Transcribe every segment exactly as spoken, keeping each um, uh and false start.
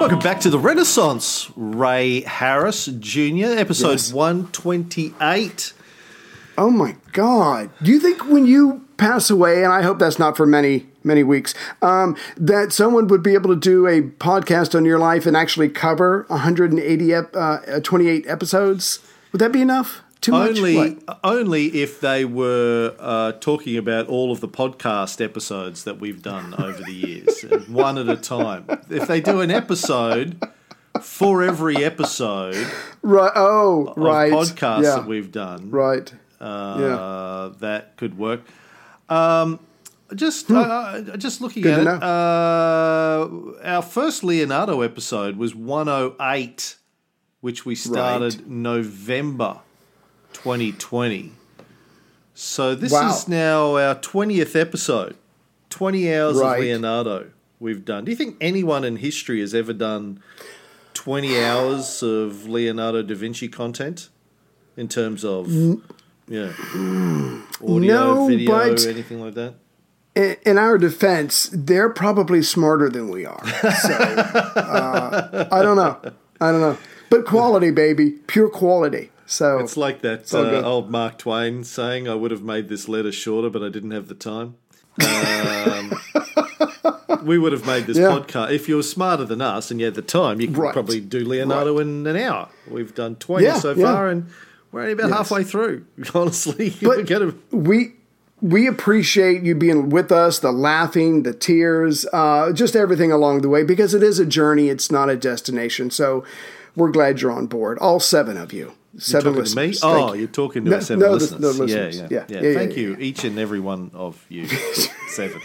Welcome back to the Renaissance, Ray Harris Junior, episode Yes. one twenty-eight. Oh my God. Do you think when you pass away, and I hope that's not for many, many weeks, um, that someone would be able to do a podcast on your life and actually cover one hundred eighty, ep- uh, twenty-eight episodes? Would that be enough? Too much? Only, What? only if they were uh, talking about all of the podcast episodes that we've done over the years, one at a time. If they do an episode for every episode Right. Oh, of right. podcasts yeah. that we've done, Right. uh, Yeah. that could work. Um, just, uh, uh, just looking Good at to it, uh, our first Leonardo episode was one oh eight, which we started Right. November twenty twenty. So this Wow. is now our twentieth episode. twenty hours Right. of Leonardo we've done. Do you think anyone in history has ever done twenty hours of Leonardo da Vinci content in terms of yeah, audio, No, video, but- anything like that? In, in our defense, they're probably smarter than we are. So, uh, I don't know. I don't know. But quality, baby. Pure quality. So It's like that all uh, good. old Mark Twain saying, I would have made this letter shorter, but I didn't have the time. Um, we would have made this Yeah. podcast. If you were smarter than us and you had the time, you could Right. probably do Leonardo in an hour. We've done twenty Yeah, so yeah. far, and we're only about Yes. halfway through, honestly. But- We're gonna- we we appreciate you being with us, the laughing, the tears, uh, just everything along the way, because it is a journey. It's not a destination. So we're glad you're on board. All seven of you. Seven talking to me? listeners. Thank Oh, you. you're talking to No, our seven no, the- listeners. the Yeah, listeners. yeah, Yeah, yeah. yeah, yeah, Thank yeah. you, each and every one of you. Seven.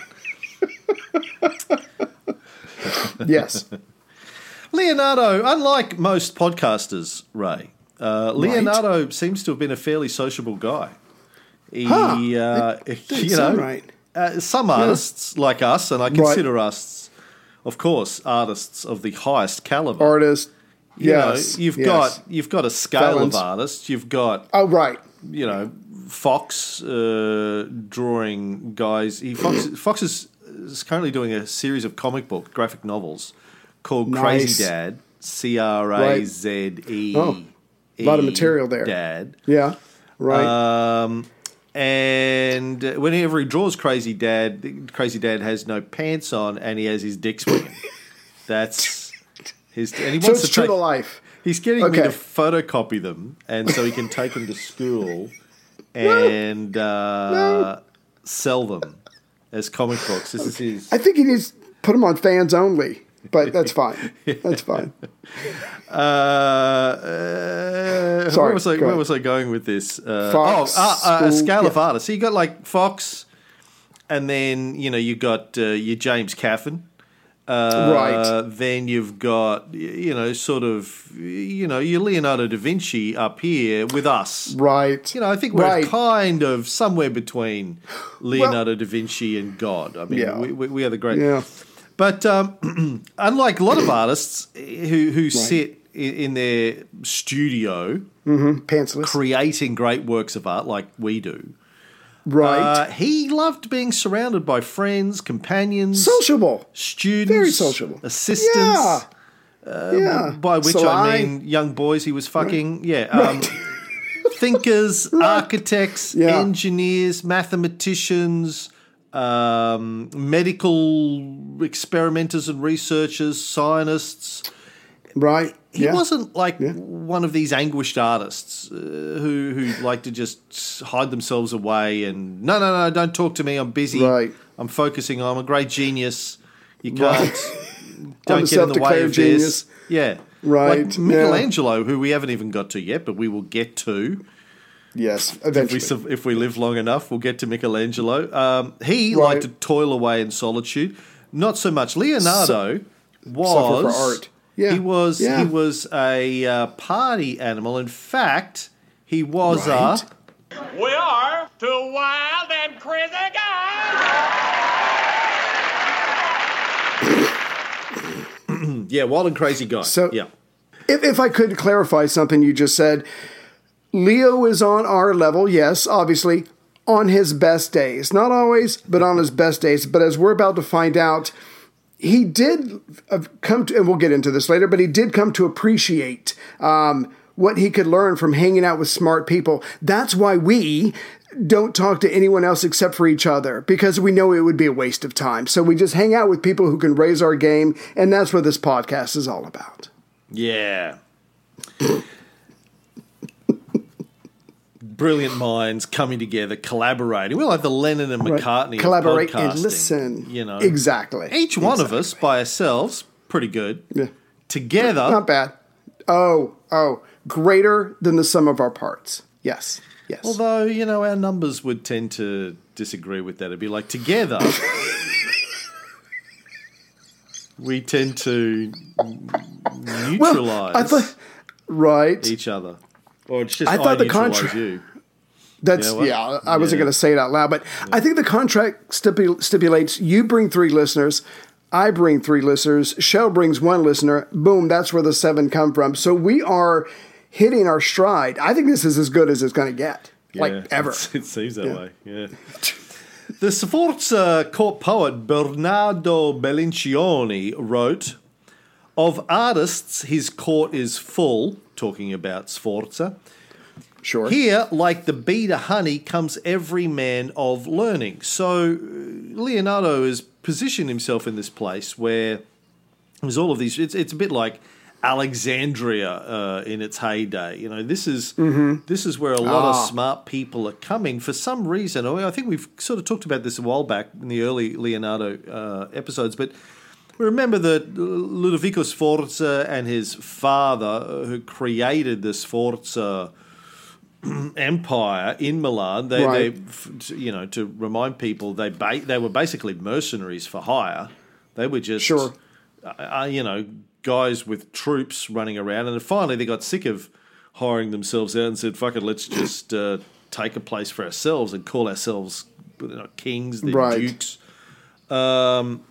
Yes. Leonardo, unlike most podcasters, Ray, uh, Leonardo seems to have been a fairly sociable guy. He, Huh. uh, Didn't you know, sound right. uh, some artists like us, and I Right. consider us, of course, artists of the highest caliber. Artist. You Yes. know, you've yes. got you've got a scale Felons. of artists. You've got Oh, right. you know Fox uh, drawing guys. He Fox Fox is, is currently doing a series of comic book graphic novels called Nice. Crazy Dad. C R A Z E. Oh, a lot of material there. Dad. Yeah. Right. Um, and whenever he draws Crazy Dad, Crazy Dad has no pants on and he has his dick swinging. That's his. And he so wants it's to true take, to life. He's getting me Okay. to photocopy them, and so he can take them to school and uh, sell them as comic books. This is his. I think he needs to put them on fans only, but that's fine. That's fine. Uh, uh, Sorry, where was I? go Where ahead. was I going with this? Uh, Fox, oh, uh, uh, a school, scale of yeah. artists. So you got like Fox, and then you know you got uh, your James Caffin. Uh, Right. Then you've got y- you know sort of you know your Leonardo da Vinci up here with us. Right. You know, I think we're Right. kind of somewhere between Leonardo da Vinci and God. I mean, Yeah. we, we, we are the great. Yeah. But um, unlike a lot of artists who who sit in, in their studio Pantsless. creating great works of art like we do, Right. uh, he loved being surrounded by friends, companions, Sociable. students, Very sociable. assistants. Yeah. yeah. By which So I mean young boys he was fucking. Yeah. Um, thinkers, architects, Yeah. engineers, mathematicians, um, medical experimenters and researchers, scientists. Right. He yeah. wasn't like one of these anguished artists uh, who who like to just hide themselves away and no, no, no, don't talk to me. I'm busy. Right. I'm focusing. I'm a great genius. You can't. I'm Don't a get in the way self-declared of genius. this. Yeah. Right, Like yeah. Michelangelo, who we haven't even got to yet, but we will get to. Yes. If we, Eventually. su- if we live long enough, we'll get to Michelangelo. Um, he Right. liked to toil away in solitude. Not so much. Leonardo was suffer for art. Yeah. He was Yeah. he was a uh, party animal. In fact, he was Right. a We are two wild and crazy guys. yeah wild and crazy guy. So- yeah. If, if I could clarify something you just said, Leo is on our level, yes, obviously, on his best days. Not always, but on his best days. But as we're about to find out, he did uh, come to, and we'll get into this later, but he did come to appreciate um, what he could learn from hanging out with smart people. That's why we don't talk to anyone else except for each other, because we know it would be a waste of time. So we just hang out with people who can raise our game, and that's what this podcast is all about. Yeah. Brilliant minds coming together, collaborating. We're like the Lennon and McCartney right. Collaborate of podcasting, and listen. You know, exactly. Each one exactly. of us by ourselves, pretty good. Yeah. Together, not bad. Oh, oh, greater than the sum of our parts. Yes, yes. Although, you know, our numbers would tend to disagree with that. It'd be like together, we tend to neutralize well, I thought, right. each other, or it's just I I, thought the neutralize contract. you. That's You know yeah. I wasn't Yeah. going to say it out loud, but yeah. I think the contract stipul- stipulates you bring three listeners, I bring three listeners, Shell brings one listener. Boom, that's where the seven come from. So we are hitting our stride. I think this is as good as it's going to get, Yeah, like ever. It seems that Yeah. way. Yeah. The Sforza court poet Bernardo Bellincioni wrote, "Of artists, his court is full," talking about Sforza. Sure. "Here, like the bee to honey, comes every man of learning." So Leonardo has positioned himself in this place where there's all of these. It's it's a bit like Alexandria uh, in its heyday. You know, this is mm-hmm. this is where a lot ah. of smart people are coming for some reason. I think we've sort of talked about this a while back in the early Leonardo uh, episodes, but remember that Ludovico Sforza and his father, who created the Sforza empire in Milan, they, right. they, you know, to remind people, they ba- they were basically mercenaries for hire. They were just, sure. uh, you know, guys with troops running around, and then finally they got sick of hiring themselves out and said, "Fuck it, let's just uh, take a place for ourselves and call ourselves, you know, kings, the right. dukes." Um,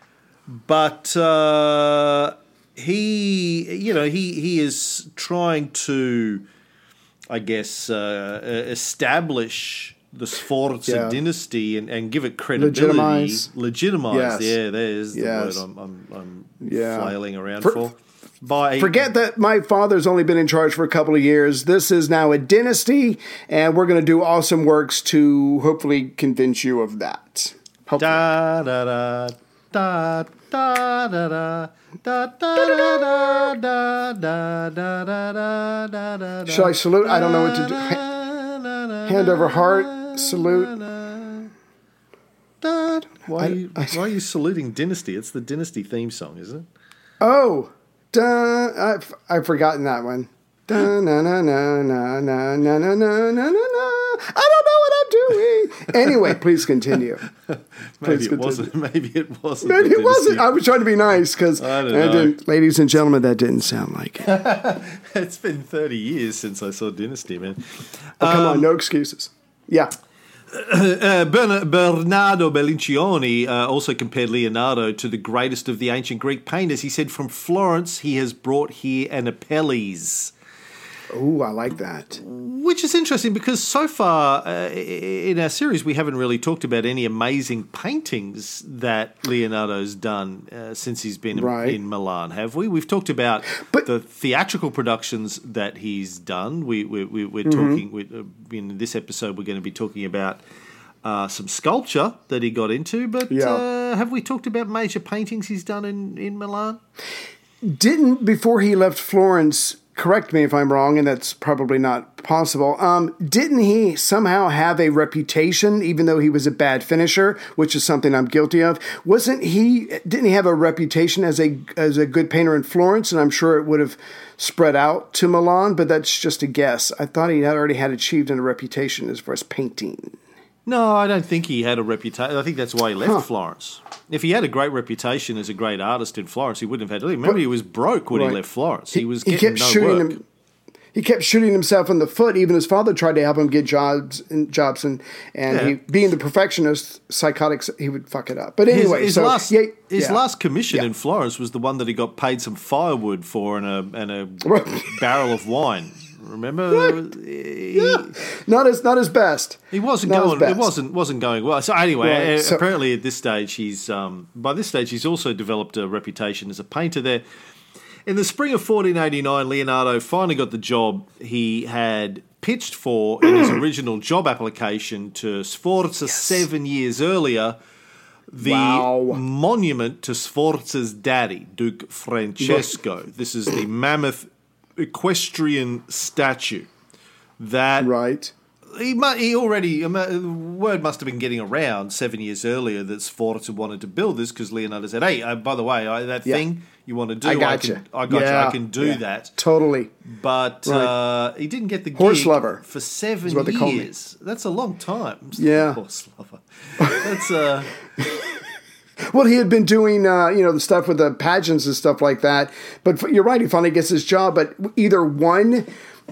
but uh, he, you know, he he is trying to, I guess, uh, establish the Sforza yeah. dynasty and, and give it credibility. Legitimize. Legitimize. Yes. Yeah, there's the yes. word I'm, I'm, I'm yeah. flailing around for. for. By Forget that my father's only been in charge for a couple of years. This is now a dynasty, and we're going to do awesome works to hopefully convince you of that. Hopefully. Da da da da da da da. Da, da, da, da, da, da, da, da, da, Shall I salute? I don't know what to do. Hand over heart, salute. Why are you, why are you saluting Dynasty? It's the Dynasty theme song, isn't it? Oh, da, I've, I've forgotten that one. Da, na, na, na, na, na, na, na, na, na, na. I don't know what I'm doing. Anyway, please continue. Maybe Please it continue. wasn't. Maybe it wasn't. Maybe the it wasn't. Dynasty. I was trying to be nice because, I don't know. ladies and gentlemen, that didn't sound like it. Oh, It's been thirty years since I saw Dynasty, man. come Um, on, no excuses. Yeah. Uh, Bern- Bernardo Bellincioni uh, also compared Leonardo to the greatest of the ancient Greek painters. He said, "From Florence, he has brought here an Apelles." Oh, I like that. Which is interesting because so far uh, in our series we haven't really talked about any amazing paintings that Leonardo's done uh, since he's been Right. in Milan, have we? We've talked about But- the theatrical productions that he's done. We, we, we, we're Mm-hmm. talking we, uh, in this episode. We're going to be talking about uh, some sculpture that he got into. But Yeah. uh, have we talked about major paintings he's done in, in Milan? Didn't, before he left Florence, correct me if I'm wrong, and that's probably not possible, um, didn't he somehow have a reputation, even though he was a bad finisher, which is something I'm guilty of? Wasn't he, didn't he have a reputation as a as a good painter in Florence? And I'm sure it would have spread out to Milan, but that's just a guess. I thought he had already had achieved a reputation as far as painting. No, I don't think he had a reputation. I think that's why he left Huh. Florence. If he had a great reputation as a great artist in Florence, he wouldn't have had to leave. Remember, But- he was broke when right. he left Florence. He, was he getting kept no shooting work. him. He kept shooting himself in the foot. Even his father tried to help him get jobs and jobs, and and Yeah. he, being the perfectionist, psychotic, he would fuck it up. But His, anyway, his so last yeah, his yeah. last commission Yeah. in Florence was the one that he got paid some firewood for and a and a Right. barrel of wine. Remember, he, Yeah. Not as not his best. he wasn't Not his going. best. It wasn't wasn't going well. So anyway, Right, uh, so- apparently at this stage, he's um, by this stage he's also developed a reputation as a painter there. In the spring of fourteen eighty-nine, Leonardo finally got the job he had pitched for in his original job application to Sforza seven years earlier. The Wow. monument to Sforza's daddy, Duke Francesco. This is the mammoth equestrian statue that Right. he mu- he already word must have been getting around seven years earlier that Sforza wanted to build this because Leonardo said, "Hey, uh, by the way, I, that Yeah. thing you want to do, I I, gotcha. can, I got Yeah, you, I can do yeah. that." Totally. But Right. uh, he didn't get the Horse gig lover for seven is what they call me. years. That's a long time. Yeah. Horse lover. That's uh, Well, he had been doing, uh, you know, the stuff with the pageants and stuff like that. But f- you're right, he finally gets his job. But either one,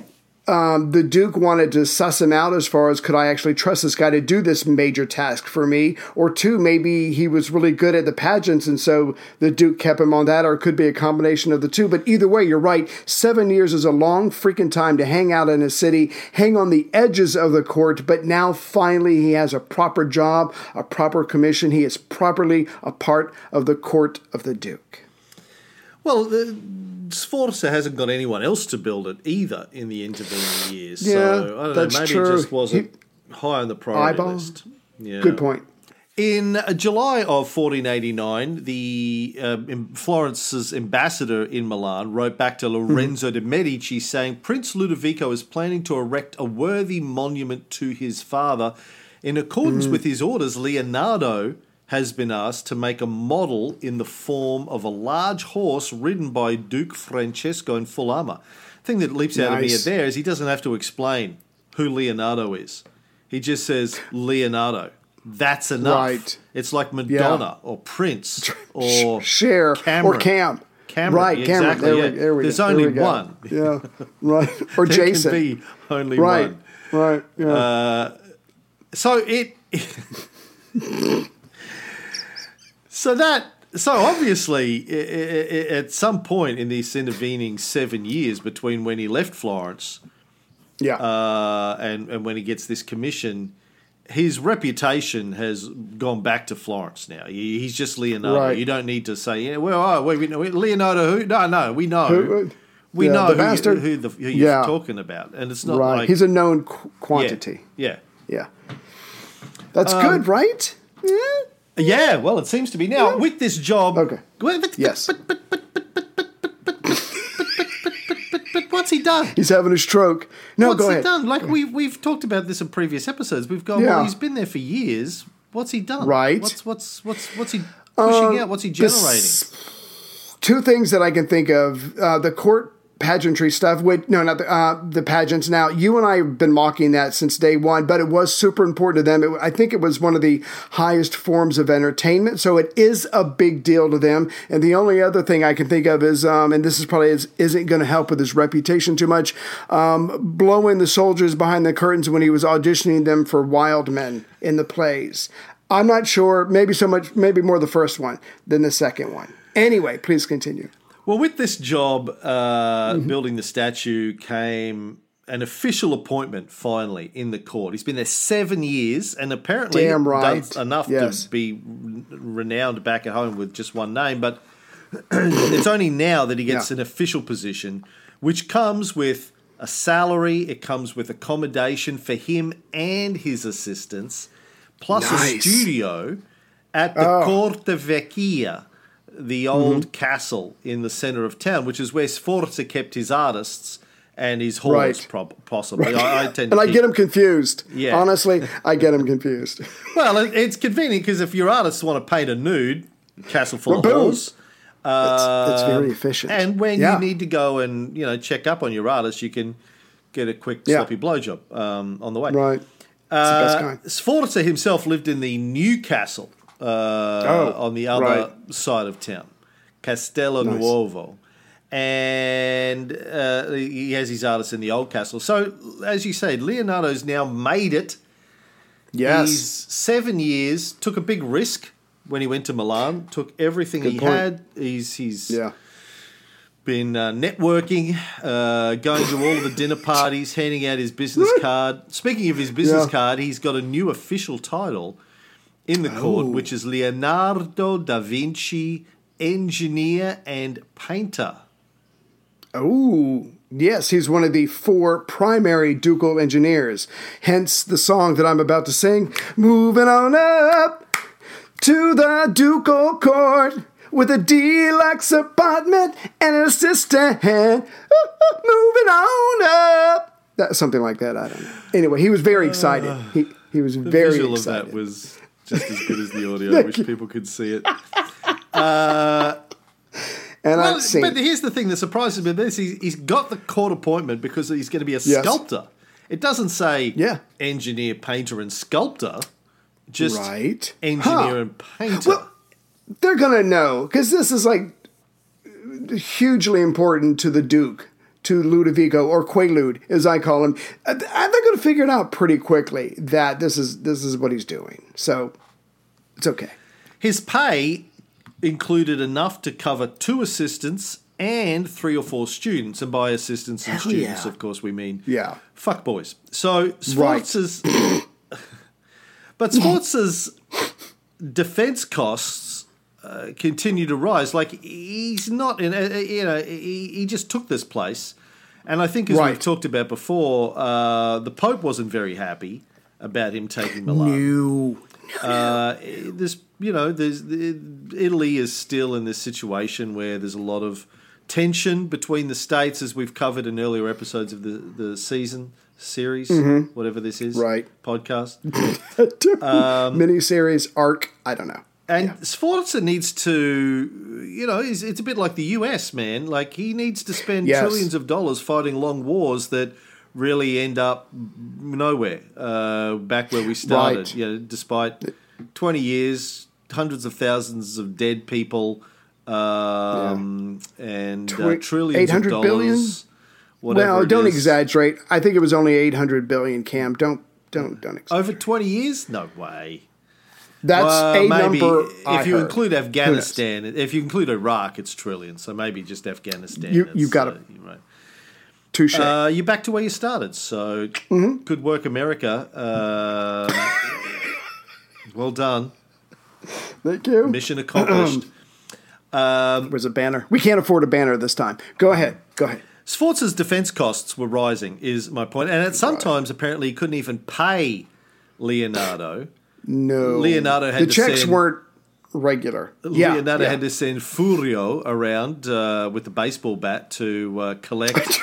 um, the Duke wanted to suss him out as far as could I actually trust this guy to do this major task for me? Or two, maybe he was really good at the pageants, and so the Duke kept him on that, or it could be a combination of the two. But either way, you're right. Seven years is a long freaking time to hang out in a city, hang on the edges of the court, but now finally he has a proper job, a proper commission. He is properly a part of the court of the Duke. well, the, Sforza hasn't got anyone else to build it either in the intervening years. Yeah, so I don't that's know. Maybe true. it just wasn't high on the priority Eyeball? list. Yeah. Good point. In July of fourteen eighty-nine, the um, em- Florence's ambassador in Milan wrote back to Lorenzo de' Medici saying Prince Ludovico is planning to erect a worthy monument to his father. In accordance with his orders, Leonardo has been asked to make a model in the form of a large horse ridden by Duke Francesco in full armour. The thing that leaps out at me Nice. there is he doesn't have to explain who Leonardo is. He just says Leonardo. That's enough. Right. It's like Madonna or Prince or Cher Cameron. or Cam. Cameron, Right, yeah, Cameron. exactly, There, yeah. we, there we There's go. only There we go. one. Yeah, right. Or There Jason. can be only right, one. right. Yeah. Uh, So it. so that. So obviously, i- i- i- at some point in these intervening seven years between when he left Florence yeah. uh, and and when he gets this commission, his reputation has gone back to Florence now. He, he's just Leonardo. Right. You don't need to say, yeah, well, oh, wait, we know Leonardo who? No, no, we know. Who- we yeah, know the who, you- bastard. who, the, who you're Yeah. talking about. And it's not right. like... He's a known qu- yeah, quantity. Yeah. Yeah. That's Um, good, right? Yeah. Yeah, well, it seems to be. Now, with this job... Okay. Well, but- Yes. But, but, but, but, but, but, but, but, but, but, but, but, but what's he done? He's having a stroke. No, What's go he ahead. done? Like, we've, we've talked about this in previous episodes. We've gone, Yeah. well, he's been there for years. What's he done? Right. What's what's what's what's he pushing out? What's he generating? This- Two things that I can think of: uh, the court pageantry stuff. With no, not the, uh, the pageants. Now, you and I have been mocking that since day one, but it was super important to them. It, I think it was one of the highest forms of entertainment, so it is a big deal to them. And the only other thing I can think of is, um, and this is probably is, isn't going to help with his reputation too much, um, blowing the soldiers behind the curtains when he was auditioning them for Wild Men in the plays. I'm not sure. Maybe so much. Maybe more the first one than the second one. Anyway, please continue. Well, with this job, uh, Mm-hmm. building the statue, came an official appointment finally in the court. He's been there seven years and apparently Damn right. done enough Yes. to be renowned back at home with just one name. But it's only now that he gets Yeah. an official position, which comes with a salary, it comes with accommodation for him and his assistants, plus a Nice. studio at the Oh. Corte Vecchia, the old Mm-hmm. castle in the centre of town, which is where Sforza kept his artists and his horse, Right. prob- possibly. I, I tend to And I keep- get him confused. Yeah. Honestly, I get him confused. Well, it, it's convenient because if your artists want to paint a nude, castle full of Boom. horse. That's, that's very Um, efficient. And when Yeah. you need to go and you know check up on your artist, you can get a quick Yeah. sloppy blowjob um, on the way. Right. It's the best Uh, kind. Sforza himself lived in the new castle uh, Oh, on the other right. side of town, Castello Nice. Nuovo. And uh, he has his artists in the old castle. So, as you say, Leonardo's now made it. Yes. He's seven years, took a big risk when he went to Milan, took everything Good he point. had. He's he's yeah. been uh, networking, uh, going to all of the dinner parties, handing out his business card. Speaking of his business Yeah. card, he's got a new official title in the court, Oh. which is Leonardo da Vinci, engineer and painter. Oh, yes, he's one of the four primary ducal engineers. Hence the song that I'm about to sing. Moving on up to the ducal court with a deluxe apartment and an assistant. Moving on up. That, something like that, I don't know. Anyway, he was very excited. He, he was The very visual excited. of that was just as good as the audio. I wish people could see it. and Well, I've seen but here's the thing that surprises me about this. He's, he's got the court appointment because he's going to be a Yes. sculptor. It doesn't say Yeah. engineer, painter, and sculptor. Just Right. engineer Huh. and painter. Well, they're going to know because this is like hugely important to the Duke, to Ludovico, or Quaalude, as I call him. Uh, They're going to figure it out pretty quickly that this is this is what he's doing. So it's okay. His pay included enough to cover two assistants and three or four students. And by assistants and Hell students, yeah. of course, we mean Yeah. fuckboys. So Sforza's... but Sforza's defense costs uh, continue to rise. Like, he's not in... Uh, you know, he, he just took this place. And I think, as Right. we've talked about before, uh, the Pope wasn't very happy about him taking Milan. New. Uh, there's, you know, there's Italy is still in this situation where there's a lot of tension between the states, as we've covered in earlier episodes of the, the season series, whatever this is, Right. podcast. Miniseries, arc, I don't know. And Sforza needs to, you know, it's, it's a bit like the U S, man. Like, he needs to spend Yes. trillions of dollars fighting long wars that really end up nowhere, uh, back where we started. Right. You know, despite twenty years, hundreds of thousands of dead people, um, and uh, Twen- trillions eight hundred of billion? dollars. Whatever Well, it don't is. exaggerate. I think it was only eight hundred billion, Cam. Don't don't don't exaggerate. Over twenty years? No way. That's Well, a maybe number if I you heard. include Who knows? Afghanistan, if you include Iraq, it's trillion. So maybe just Afghanistan. You- it's, you've got uh, it. you're right. Touche. Uh, you're back to where you started. So Mm-hmm. good work, America. Uh, well done. Thank you. Mission accomplished. Where's a banner? We can't afford a banner this time. Go ahead. Go ahead. Sforza's defense costs were rising, is my point. And at sometimes, apparently, he couldn't even pay Leonardo. No. Leonardo had the to checks send- weren't regular. Yeah, Leonardo yeah. had to send Furio around uh, with the baseball bat to uh, collect.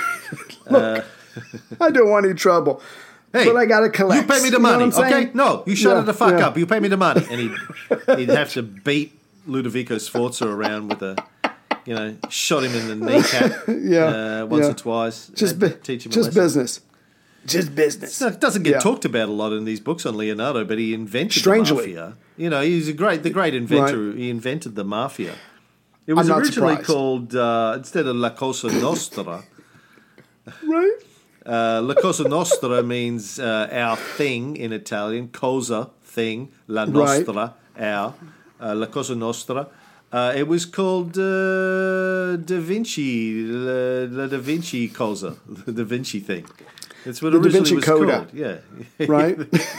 I don't want any trouble. Hey, but I got to collect. You pay me the You know money, what I'm okay? saying? No, you shut Yeah, it the fuck yeah. up. You pay me the money, and he'd, he'd have to beat Ludovico Sforza around with a, you know, shot him in the kneecap, Yeah, uh, once yeah. or twice. Just, Had to bu- teach him a just lesson. business. Just business. So it doesn't get Yeah. talked about a lot in these books on Leonardo, but he invented Strangely. the mafia. You know, he's a great, the great inventor. He invented the mafia. It was I'm not originally surprised. called uh, instead of La Cosa Nostra. Right? Uh, La Cosa Nostra means uh, our thing in Italian. Cosa, thing. La Nostra, our. Uh, La Cosa Nostra. Uh, it was called uh, Da Vinci, La, La Da Vinci Cosa, the Da Vinci thing. That's what The Da originally Vinci was Coda. called. Yeah. Right?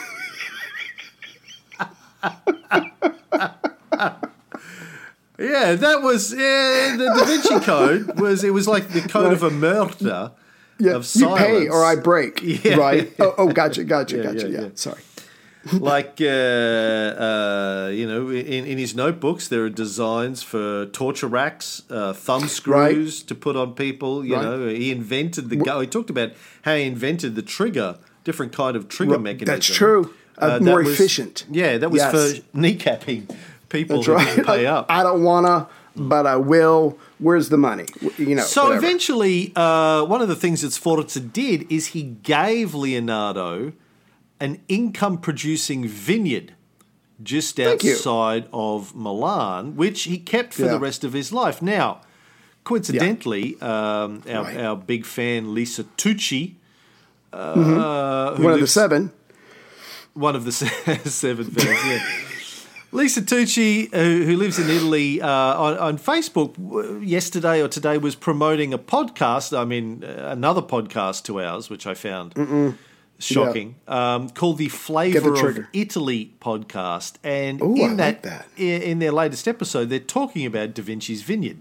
Yeah, that was yeah, the Da Vinci Code was it was like the code of a murder Yeah. of You silence. pay or I break. Yeah. Right? Oh, oh, gotcha, gotcha, Yeah, gotcha. yeah, Yeah, yeah. sorry. like uh, uh, you know, in, in his notebooks there are designs for torture racks, uh, thumb screws to put on people. You Right. know, he invented the gun. He talked about how he invented the trigger, different kind of trigger Right, mechanism. that's true. Uh, that more was- efficient. Yeah, that was Yes. for kneecapping people That's who right. didn't pay up. I don't wanna, but I will. Where's the money? You know. So whatever. eventually, uh, one of the things that Sforza did is he gave Leonardo an income-producing vineyard just Thank you. outside of Milan, which he kept for Yeah. the rest of his life. Now, coincidentally, um, our, Right. our big fan Lisa Tucci, uh, who one of the lives- seven. one of the se- seven fans, yeah. Lisa Tucci, who, who lives in Italy, uh, on, on Facebook w- yesterday or today was promoting a podcast. I mean, uh, another podcast to ours, which I found Mm-mm. shocking, yeah. um, called the Flavor the of Italy podcast. And Ooh, in I that, like that, in their latest episode, they're talking about Da Vinci's Vineyard.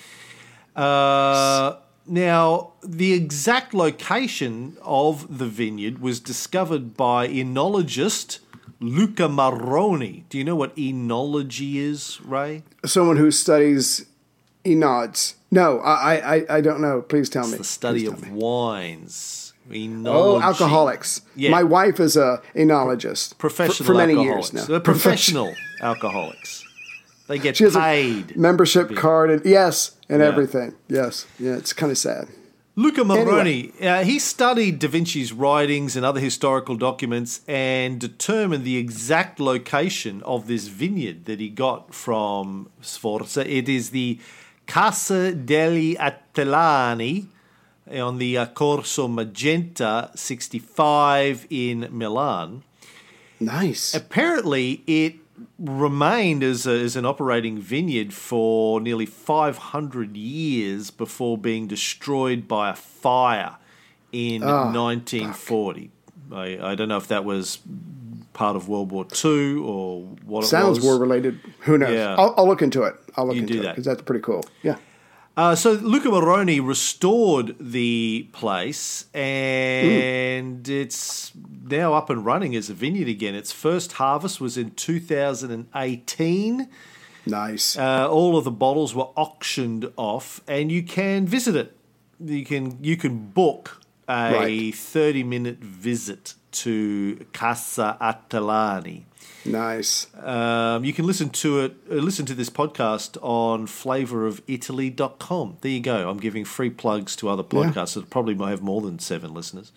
Uh, now, the exact location of the vineyard was discovered by enologist Luca Marroni. Do you know what enology is, Ray? Someone who studies enods. No, I, I, I don't know. Please tell it's me. the study Please of wines. Enology. Oh, alcoholics. Yeah. My wife is a enologist. Professional for, for many alcoholics. years now. They're professional alcoholics. They get she has paid. A membership card, and yes, and yeah. everything. Yes. Yeah, it's kind of sad. Luca Marroni, anyway. uh, he studied Da Vinci's writings and other historical documents and determined the exact location of this vineyard that he got from Sforza. It is the Casa degli Atellani on the uh, Corso Magenta sixty-five in Milan. Nice. Apparently, it remained as, a, as an operating vineyard for nearly five hundred years before being destroyed by a fire in oh, nineteen forty. I, I don't know if that was part of World War Two or what it Sounds was. war related. Who knows? Yeah. I'll, I'll look into it. I'll look You into do it that. because that's pretty cool. Yeah. Uh, so Luca Marroni restored the place, and mm. it's now up and running as a vineyard again. Its first harvest was in two thousand eighteen. Nice. Uh, all of the bottles were auctioned off, and you can visit it. You can you can book a right. thirty minute visit to Casa Atellani. Nice. Um, you can listen to it. Uh, listen to this podcast on flavor of italy dot com. There you go. I'm giving free plugs to other podcasts yeah. that probably might have more than seven listeners.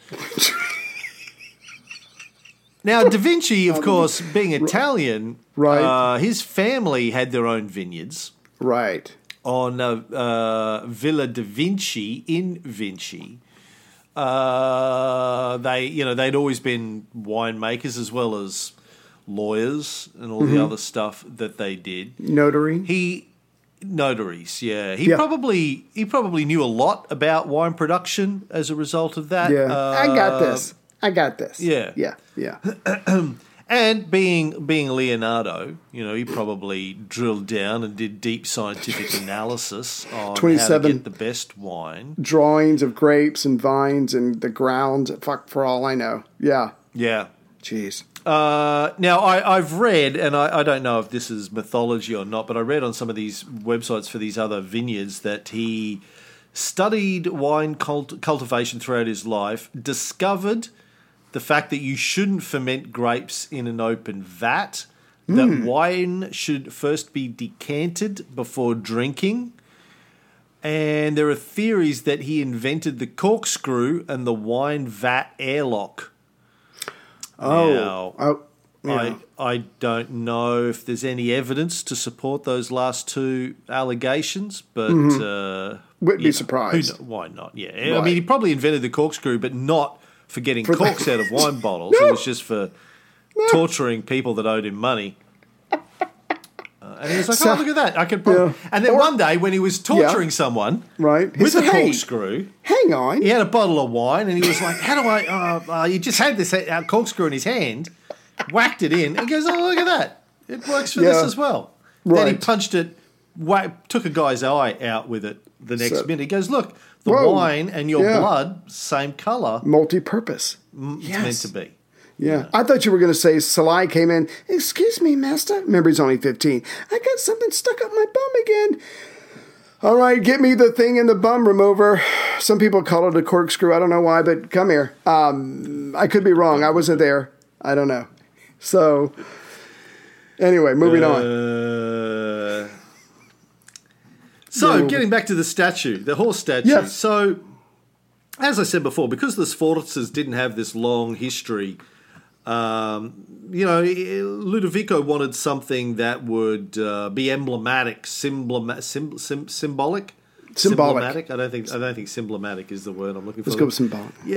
Now, Da Vinci, of course, being Italian, right? Uh, his family had their own vineyards, right? On uh, uh, Villa Da Vinci in Vinci. Uh, they, you know, they'd always been winemakers as well as lawyers and all mm-hmm. the other stuff that they did. Notary. He notaries, yeah. He yeah. probably he probably knew a lot about wine production as a result of that. Yeah, uh, I got this. I got this. Yeah, yeah, yeah. And being being Leonardo, you know, he probably drilled down and did deep scientific analysis on how to get the best wine. Drawings of grapes and vines and the grounds. Fuck, for all I know. Yeah. Yeah. Jeez. Uh, now, I, I've read, and I, I don't know if this is mythology or not, but I read on some of these websites for these other vineyards that he studied wine cult- cultivation throughout his life, discovered the fact that you shouldn't ferment grapes in an open vat, mm. that wine should first be decanted before drinking, and there are theories that he invented the corkscrew and the wine vat airlock. Oh, now, oh yeah. I I don't know if there's any evidence to support those last two allegations, but mm-hmm. uh, would be know, surprised. Who, why not? Yeah, right. I mean, he probably invented the corkscrew, but not for getting for corks the- out of wine bottles. No. It was just for no. torturing people that owed him money. Uh, and he was like, so, "Oh, look at that! I could." Probably... Yeah. And then or, one day, when he was torturing yeah. someone, right, with said, a corkscrew, hey, hang on, he had a bottle of wine, and he was like, "How do I?" Uh, uh, he just had this uh, corkscrew in his hand, whacked it in, and goes, "Oh, look at that! It works for yeah. this as well." Right. Then he punched it, whack, took a guy's eye out with it. The next so, minute, he goes, "Look, the whoa, wine and your yeah. blood, same color, multi-purpose. It's yes. meant to be." Yeah. yeah, I thought you were going to say Salai came in. Excuse me, master. Remember, he's only fifteen. I got something stuck up my bum again. All right, get me the thing in the bum remover. Some people call it a corkscrew. I don't know why, but come here. Um, I could be wrong. I wasn't there. I don't know. So, anyway, moving uh, on. So, yeah, getting back to the statue, the horse statue. Yes. So, as I said before, because the Sforzas didn't have this long history, um, you know, Ludovico wanted something that would uh, be emblematic, symblema- sim- sim- symbolic, symbolic. Symbolic. I don't think I don't think symbolic is the word I'm looking for. Let's go with symbolic. Yeah,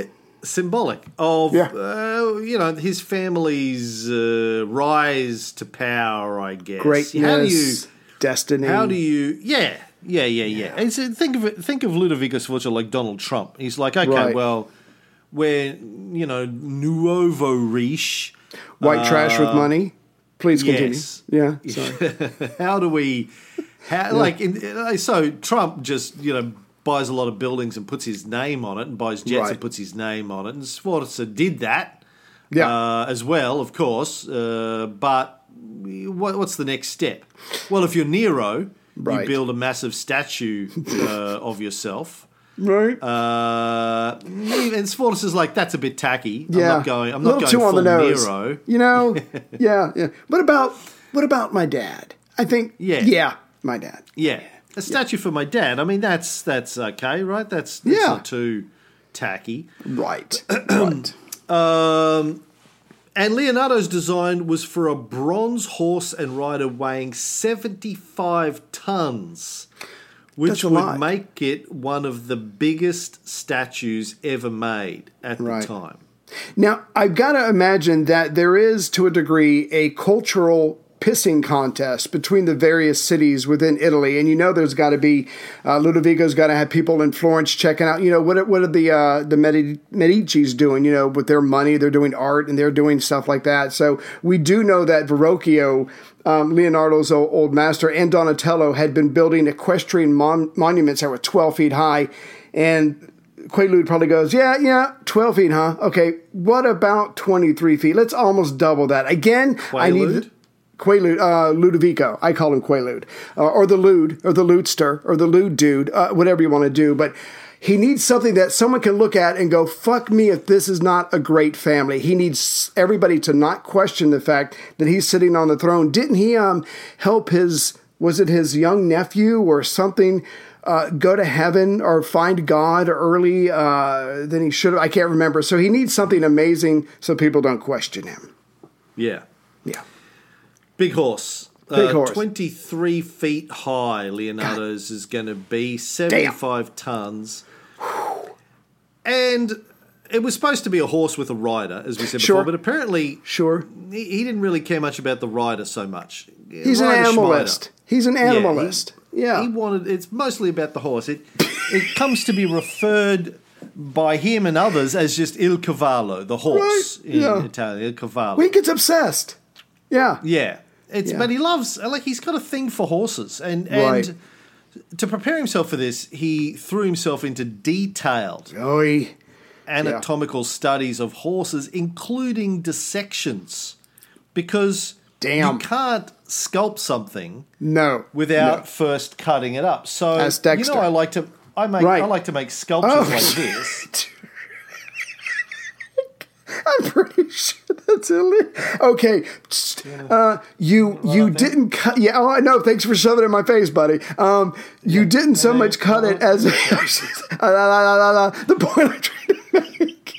symbolic of Yeah. uh, you know his family's uh, rise to power, I guess. Greatness, How do you? destiny. How do you? Yeah, yeah, yeah, yeah. And so think of it. Think of Ludovico Sforza like Donald Trump. He's like, okay, Right. well, we're you know nouveau riche. White trash with money? Please continue. Yes. Yeah, sorry. How do we? How like in, so Trump just you know buys a lot of buildings and puts his name on it, and buys jets Right. and puts his name on it, and Sforza did that Yeah. uh, as well, of course. Uh, but what, what's the next step? Well, if you're Nero, Right. you build a massive statue uh, of yourself. Right. Uh, and Sforza's like, that's a bit tacky. yeah. I'm not going. I'm a not little going too full on the nose. Nero. You know? yeah, yeah. What about what about my dad? I think Yeah. yeah, my dad. Yeah, a statue for my dad. I mean, that's that's okay, right? That's, that's Yeah. not too tacky. Right. right. Um, and Leonardo's design was for a bronze horse and rider weighing seventy-five tons, which That's a would lot. make it one of the biggest statues ever made at Right. the time. Now, I've got to imagine that there is, to a degree, a cultural pissing contest between the various cities within Italy. And you know there's got to be, uh, Ludovico's got to have people in Florence checking out, you know, what are, what are the uh, the Medi- Medici's doing, you know, with their money. They're doing art and they're doing stuff like that. So we do know that Verrocchio, um, Leonardo's old, old master, and Donatello had been building equestrian mon- monuments that were twelve feet high. And Quaalude probably goes, yeah, yeah, twelve feet, huh? Okay, what about twenty-three feet? Let's almost double that. Again, I need... Quaalude? Quaalude, uh, Ludovico. I call him Quaalude. Uh, or the Lude, or the Ludester, or the Lude dude, uh, whatever you want to do. But he needs something that someone can look at and go, fuck me if this is not a great family. He needs everybody to not question the fact that he's sitting on the throne. Didn't he um, help his, was it his young nephew or something, uh, go to heaven or find God early uh, than he should have? I can't remember. So he needs something amazing so people don't question him. Yeah. Yeah. Big horse. Big uh, horse. twenty-three feet high, Leonardo's is going to be, seventy-five tons. And it was supposed to be a horse with a rider, as we said Sure. before, but apparently Sure. he, he didn't really care much about the rider so much. He's an Rider animalist. Schmider. He's an Yeah, he- animalist. Yeah. He wanted, it's mostly about the horse. It, it comes to be referred by him and others as just Il Cavallo, the horse Right, in yeah. Italian, Il Cavallo. He gets obsessed. Yeah. Yeah, it's Yeah. but he loves like he's got a thing for horses, and Right. and to prepare himself for this, he threw himself into detailed Oy. anatomical studies of horses, including dissections, because Damn. you can't sculpt something No. without No. first cutting it up. So As you Dexter. know, I like to I make Right. I like to make sculptures Oh, like this. I'm pretty sure that's illegal. Okay. Uh, you you didn't cut. Yeah, oh, I know. Thanks for shoving it in my face, buddy. Um, you didn't so much cut it as La, la, la, la, la. The point I'm trying to make.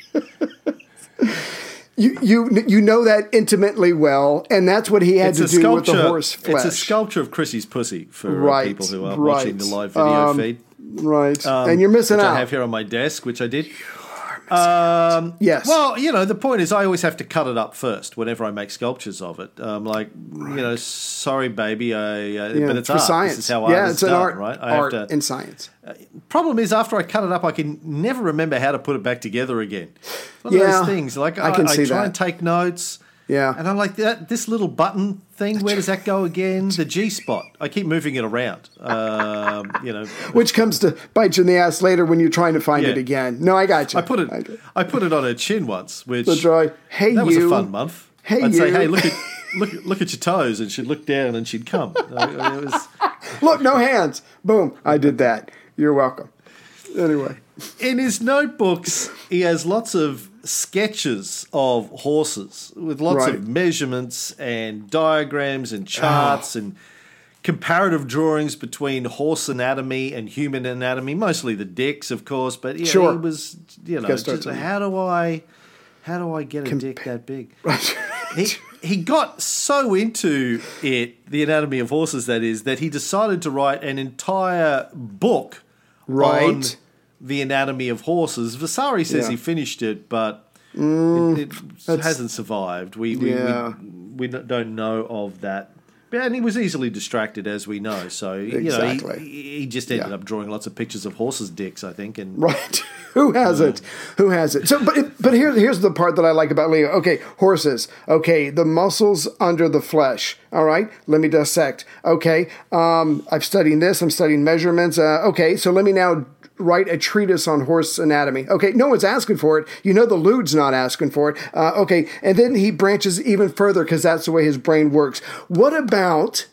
You, you you know that intimately well, and that's what he had It's to a do sculpture. with the horse flesh. It's a sculpture of Chrissy's pussy for uh, Right, people who are right. watching the live video Um, feed. Right, Um, and you're missing which out. I have here on my desk, which I did. Um, Yes. Well, you know, the point is, I always have to cut it up first whenever I make sculptures of it. Um, like, you know, sorry, baby, I, uh, Yeah, but it's for art. science. This is how yeah, art is it's an done, art, right? I art have to. and science. Problem is, after I cut it up, I can never remember how to put it back together again. It's one of Yeah, those things. Like, I I, can I see try that. and take notes. Yeah. And I'm like, that this little button thing, where does that go again? The G spot. I keep moving it around. Um, you know, Which comes to bite you in the ass later when you're trying to find Yeah. it again. No, I got you. I put it. I got- I put it on her chin once, which That's right. Hey, that was you. a fun month. Hey, I'd say, you. hey, look at look at- look at your toes, and she'd look down and she'd come. I mean, it was, Look, no hands. Boom. I did that. You're welcome. Anyway. in his notebooks, he has lots of sketches of horses with lots Right. of measurements and diagrams and charts and comparative drawings between horse anatomy and human anatomy, mostly the dicks, of course, but yeah, Sure. he was, you know, Gotta start just, somewhere. how do I how do I get a dick that big? he he got so into it, the anatomy of horses, that is, that he decided to write an entire book Right. on The Anatomy of Horses. Vasari says Yeah. he finished it, but mm, it, it hasn't survived. We we, Yeah. we we don't know of that. And he was easily distracted, as we know. So you Exactly. know, he, he just ended Yeah. up drawing lots of pictures of horses' dicks, I think. And Right. Who hasn't? Who hasn't? So, but it, but here, here's the part that I like about Leo. Okay, horses. Okay, the muscles under the flesh. All right, let me dissect. Okay, um, I'm studying this. I'm studying measurements. Uh, okay, so let me now write a treatise on horse anatomy. Okay, no one's asking for it. You know the Lude's not asking for it. Uh, okay, and then he branches even further because that's the way his brain works. What about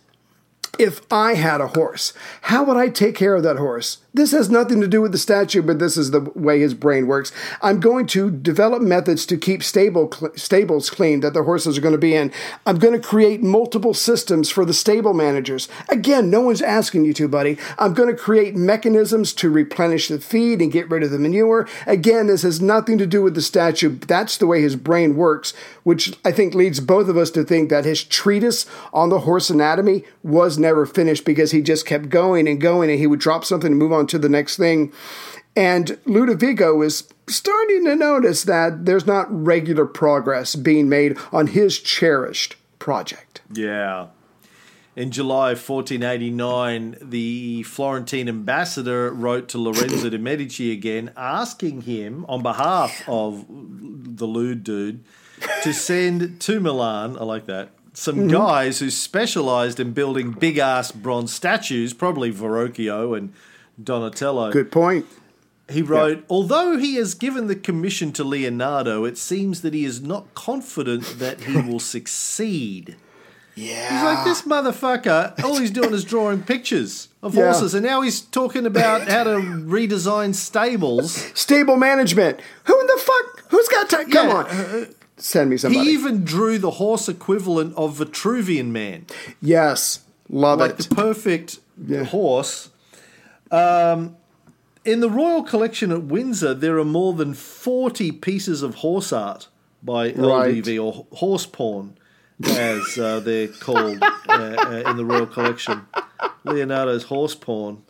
if I had a horse? How would I take care of that horse? This has nothing to do with the statue, but this is the way his brain works. I'm going to develop methods to keep stable cl- stables clean that the horses are going to be in. I'm going to create multiple systems for the stable managers. Again, no one's asking you to, buddy. I'm going to create mechanisms to replenish the feed and get rid of the manure. Again, this has nothing to do with the statue. That's the way his brain works, which I think leads both of us to think that his treatise on the horse anatomy was never finished because he just kept going and going, and he would drop something and move on to the next thing. And Ludovico is starting to notice that there's not regular progress being made on his cherished project. yeah. In July fourteen eighty-nine, the Florentine ambassador wrote to Lorenzo de' Medici again, asking him, on behalf of the lewd dude, to send to Milan, I like that, some mm-hmm. guys who specialized in building big-ass bronze statues, probably Verrocchio and Donatello. Good point. He wrote, yeah. Although he has given the commission to Leonardo, it seems that he is not confident that he will succeed. Yeah. He's like, this motherfucker, all he's doing is drawing pictures of yeah. horses, and now he's talking about how to redesign stables. Stable management. Who in the fuck? Who's got time? Come Yeah. on. Uh, Send me somebody. He even drew the horse equivalent of Vitruvian Man. Yes. Love like it. the perfect Yeah. horse. Um, in the Royal Collection at Windsor, there are more than forty pieces of horse art by L D V, or horse porn, as uh, they're called uh, uh, in the Royal Collection. Leonardo's horse porn.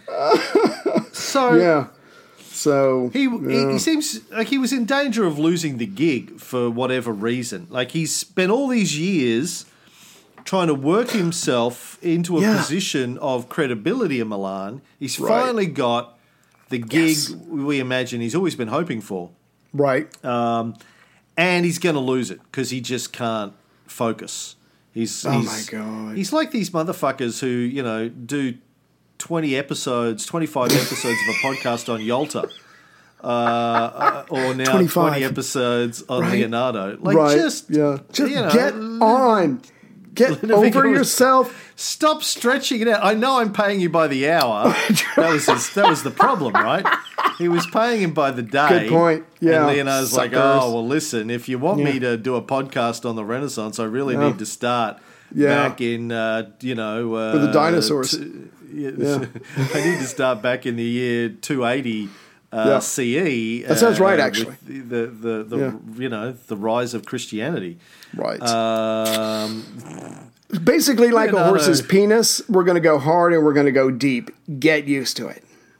So yeah. So he, yeah. he he seems like he was in danger of losing the gig for whatever reason. Like he's spent all these years trying to work himself into a yeah. position of credibility in Milan. He's Right. finally got the gig Yes. we imagine he's always been hoping for. Right. Um, and he's going to lose it because he just can't focus. He's, Oh he's, my God. He's like these motherfuckers who, you know, do twenty episodes, twenty-five episodes of a podcast on Yalta. Uh, uh, or now twenty-five twenty episodes on Right. Leonardo. Like, right. just, yeah. Just you know, get on. Get Ludovico over was- yourself. Stop stretching it out. I know I'm paying you by the hour. That was his, that was the problem, right? He was paying him by the day. Good point. Yeah. And Leonardo's like, Suckers. oh, well, listen, if you want Yeah. me to do a podcast on the Renaissance, I really Yeah. need to start Yeah. back in, uh, you know... Uh, With the dinosaurs. T- yeah. Yeah. I need to start back in the year two eighty uh, Yeah. C E. That sounds right, uh, actually. with The, the, the, Yeah. you know, the rise of Christianity. Right. Um... Basically, like You a know. horse's penis, we're going to go hard and we're going to go deep. Get used to it.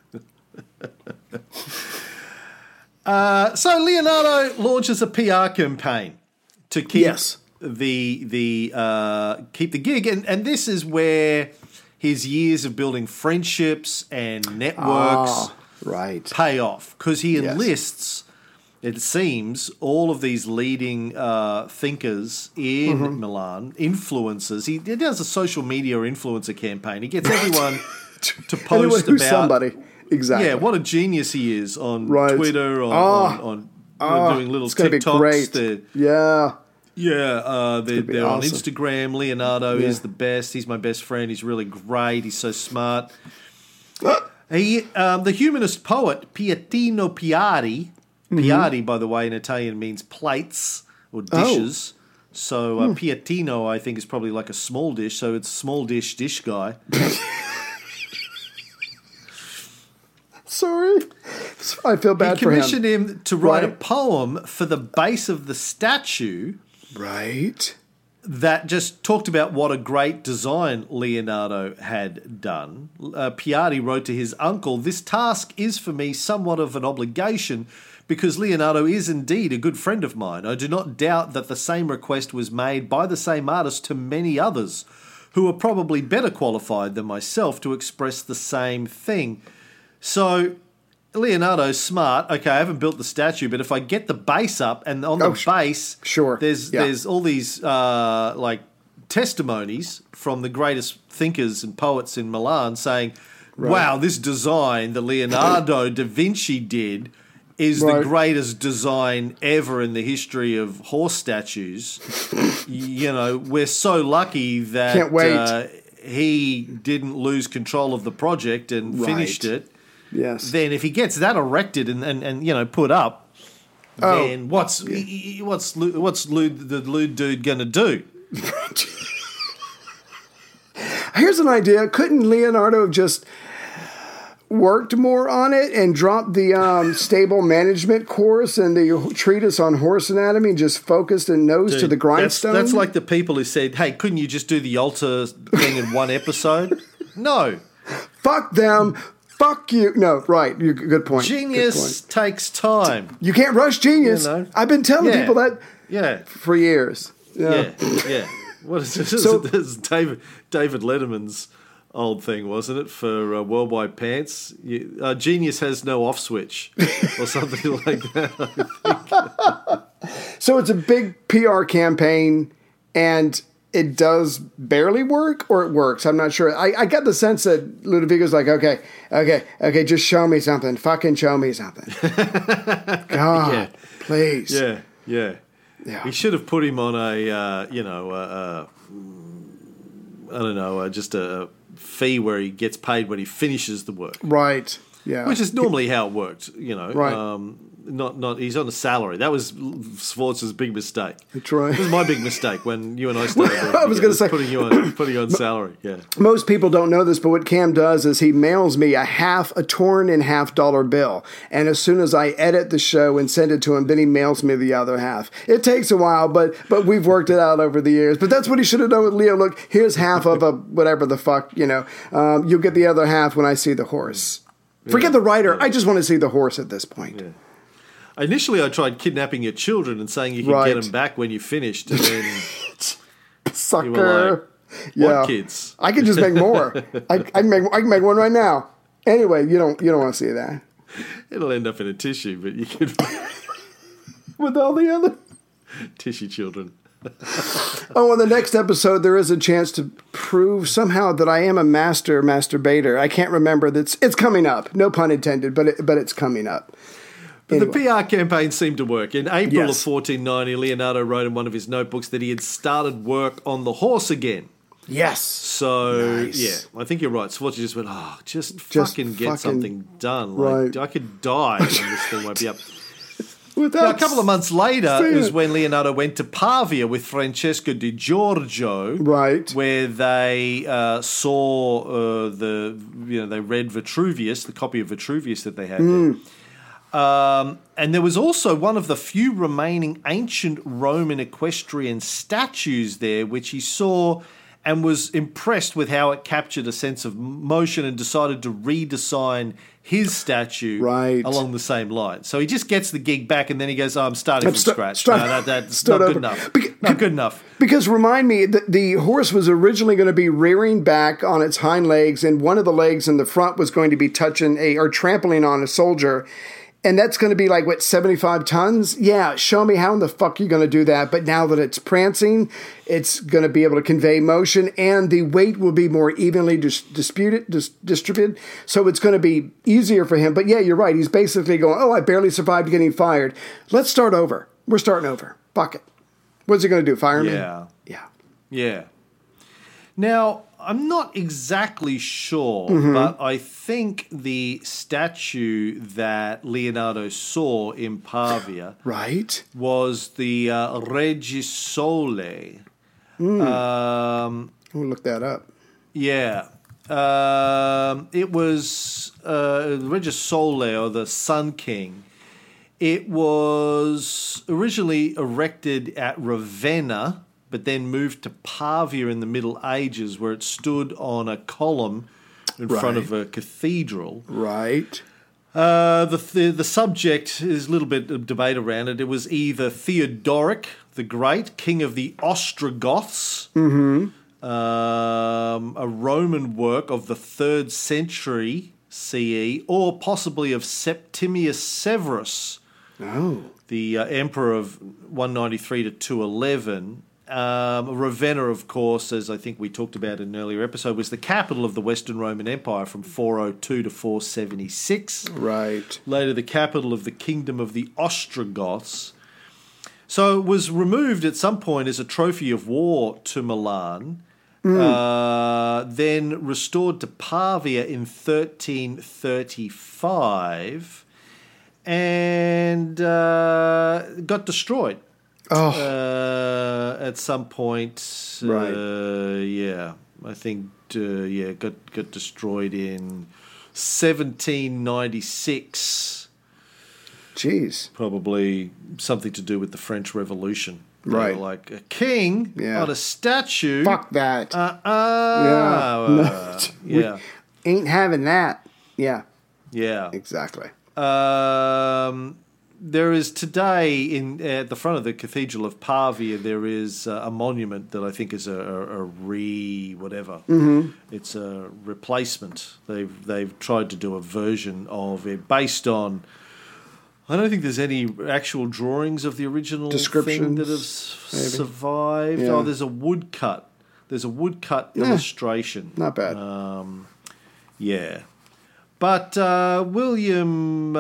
Uh, so Leonardo launches a P R campaign to keep Yes. the the uh, keep the gig, and and this is where his years of building friendships and networks Ah, right. pay off, because he Yes. enlists, it seems, all of these leading uh, thinkers in Mm-hmm. Milan, influencers. He, he does a social media influencer campaign. He gets everyone to post Anyone who's about somebody. Exactly. yeah, what a genius he is on Right. Twitter, on, Ah. on, on Ah, doing little it's going to be TikToks. great. They're, Yeah. yeah, uh, they're, be they're on awesome. Instagram. Leonardo Yeah. is the best. He's my best friend. He's really great. He's so smart. he, um, the humanist poet Pietino Piari, Mm-hmm. Piari, by the way, in Italian means plates or Oh. dishes. So Hmm. uh, Pietino, I think, is probably like a small dish. So it's small dish dish guy. Sorry. I feel bad He for him. commissioned him to write a Right. poem for the base of the statue, Right. that just talked about what a great design Leonardo had done. Uh, Piatti wrote to his uncle, "This task is for me somewhat of an obligation because Leonardo is indeed a good friend of mine. I do not doubt that the same request was made by the same artist to many others who are probably better qualified than myself to express the same thing." So Leonardo's smart. Okay, I haven't built the statue, but if I get the base up and on the Oh, sh- base, sure. there's Yeah. there's all these uh, like testimonies from the greatest thinkers and poets in Milan saying, "Wow, this design that Leonardo da Vinci did is Right. the greatest design ever in the history of horse statues." You know, we're so lucky that Can't wait. Uh, he didn't lose control of the project and Right. finished it. Yes. Then if he gets that erected and, and, and you know put up, Oh. then what's what's Lu- what's Lu- the lewd dude gonna do? Here's an idea. Couldn't Leonardo have just worked more on it and dropped the um, stable management course and the treatise on horse anatomy and just focused and nose to Dude, the that's, grindstone? that's like the people who said, "Hey, couldn't you just do the altar thing in one episode?" No, Fuck them. Fuck you. No, right. You, good point. Good genius point. takes time. You can't rush genius. You know. I've been telling Yeah. people that Yeah, for years. yeah, yeah. What is this? So- this is David David Letterman's old thing, wasn't it, for uh, Worldwide Pants? You, uh, genius has no off switch, or something like that. So it's a big P R campaign, and it does barely work, or it works. I'm not sure. I, I got the sense that Ludovico's like, okay, okay, okay, just show me something. Fucking show me something. God, Yeah. please. Yeah, yeah. Yeah. He should have put him on a, uh, you know, uh, uh, I don't know, uh, just a fee where he gets paid when he finishes the work, Right. Yeah. which is normally how it worked. You know, Right. um, not not he's on a salary. That was Sforza's big mistake. That's right. It was my big mistake when you and I started. working I was together, gonna say- putting you on putting you on salary. Yeah. Most people don't know this, but what Cam does is he mails me a half, a torn in half dollar bill. And as soon as I edit the show and send it to him, then he mails me the other half. It takes a while, but but we've worked it out over the years. But that's what he should have done with Leo. Look, here's half of a whatever the fuck, you know. Um, you'll get the other half when I see the horse. Forget the writer. I just want to see the horse at this point. Yeah. Initially, I tried kidnapping your children and saying you could Right. get them back when you finished, and then Sucker. you were like, yeah. "What kids?" I can just make more. I, I can make I can make one right now. Anyway, you don't you don't want to see that. It'll end up in a tissue, but you could With all the other. tissue children. Oh, on the next episode, there is a chance to prove somehow that I am a master masturbator. I can't remember. That's it's coming up. No pun intended, but it, but it's coming up. But Anyway. the P R campaign seemed to work. In April Yes. of fourteen ninety, Leonardo wrote in one of his notebooks that he had started work on the horse again. Yes. So, Nice. yeah, I think you're right. Sforza just went, oh, just, Just fucking get fucking- something done. Like, right. I could die and this thing won't be up. Without Now, a couple of months later Say is it. when Leonardo went to Pavia with Francesco di Giorgio, Right. where they uh, saw uh, the, you know, they read Vitruvius, the copy of Vitruvius that they had Hmm. there. Um, and there was also one of the few remaining ancient Roman equestrian statues there, which he saw and was impressed with how it captured a sense of motion and decided to redesign his statue Right. along the same line. So he just gets the gig back and then he goes, oh, I'm starting from sta- scratch. start- no, that, that's start not over. good enough. Beca- not good enough. Because remind me that the horse was originally going to be rearing back on its hind legs, and one of the legs in the front was going to be touching a or trampling on a soldier. And that's going to be like, what, seventy-five tons? Yeah, show me how in the fuck you're going to do that. But now that it's prancing, it's going to be able to convey motion, and the weight will be more evenly dis- disputed, dis- distributed. So it's going to be easier for him. But yeah, you're right. He's basically going, oh, I barely survived getting fired. Let's start over. We're starting over. Fuck it. What's he going to do, fire me? Yeah. Yeah. Yeah. Now, I'm not exactly sure, Mm-hmm. but I think the statue that Leonardo saw in Pavia Right. was the uh, Regisole. Um, We'll look that up. yeah. Um, it was uh, Regisole, or the Sun King. It was originally erected at Ravenna but then moved to Pavia in the Middle Ages, where it stood on a column in Right. front of a cathedral. Right. Uh, the, the the subject is a little bit of debate around it. It was either Theodoric the Great, king of the Ostrogoths, mm-hmm. um, a Roman work of the third century C E, or possibly of Septimius Severus, Oh. the uh, emperor of one ninety-three to two eleven. Um, Ravenna, of course, as I think we talked about in an earlier episode, was the capital of the Western Roman Empire from four oh two to four seventy-six. Right. Later, the capital of the kingdom of the Ostrogoths. So it was removed at some point as a trophy of war to Milan, mm. uh, then restored to Pavia in thirteen thirty-five, and uh, got destroyed. Oh. Uh, at some point, Right. uh, yeah, I think, uh, yeah, got got destroyed in seventeen ninety-six. Jeez. Probably something to do with the French Revolution. They were Right. like a king, Yeah. not a statue. Fuck that. Uh, uh, Yeah. uh, We yeah, ain't having that. Yeah. yeah. Exactly. Um, there is today in at the front of the Cathedral of Pavia. There is uh, a monument that I think is a, a, a re whatever. Mm-hmm. It's a replacement. They've they've tried to do a version of it based on. I don't think there's any actual drawings of the original thing Descriptions, that have s- maybe. survived. Yeah. Oh, there's a woodcut. There's a woodcut Yeah. illustration. Not bad. Um, yeah. But uh, William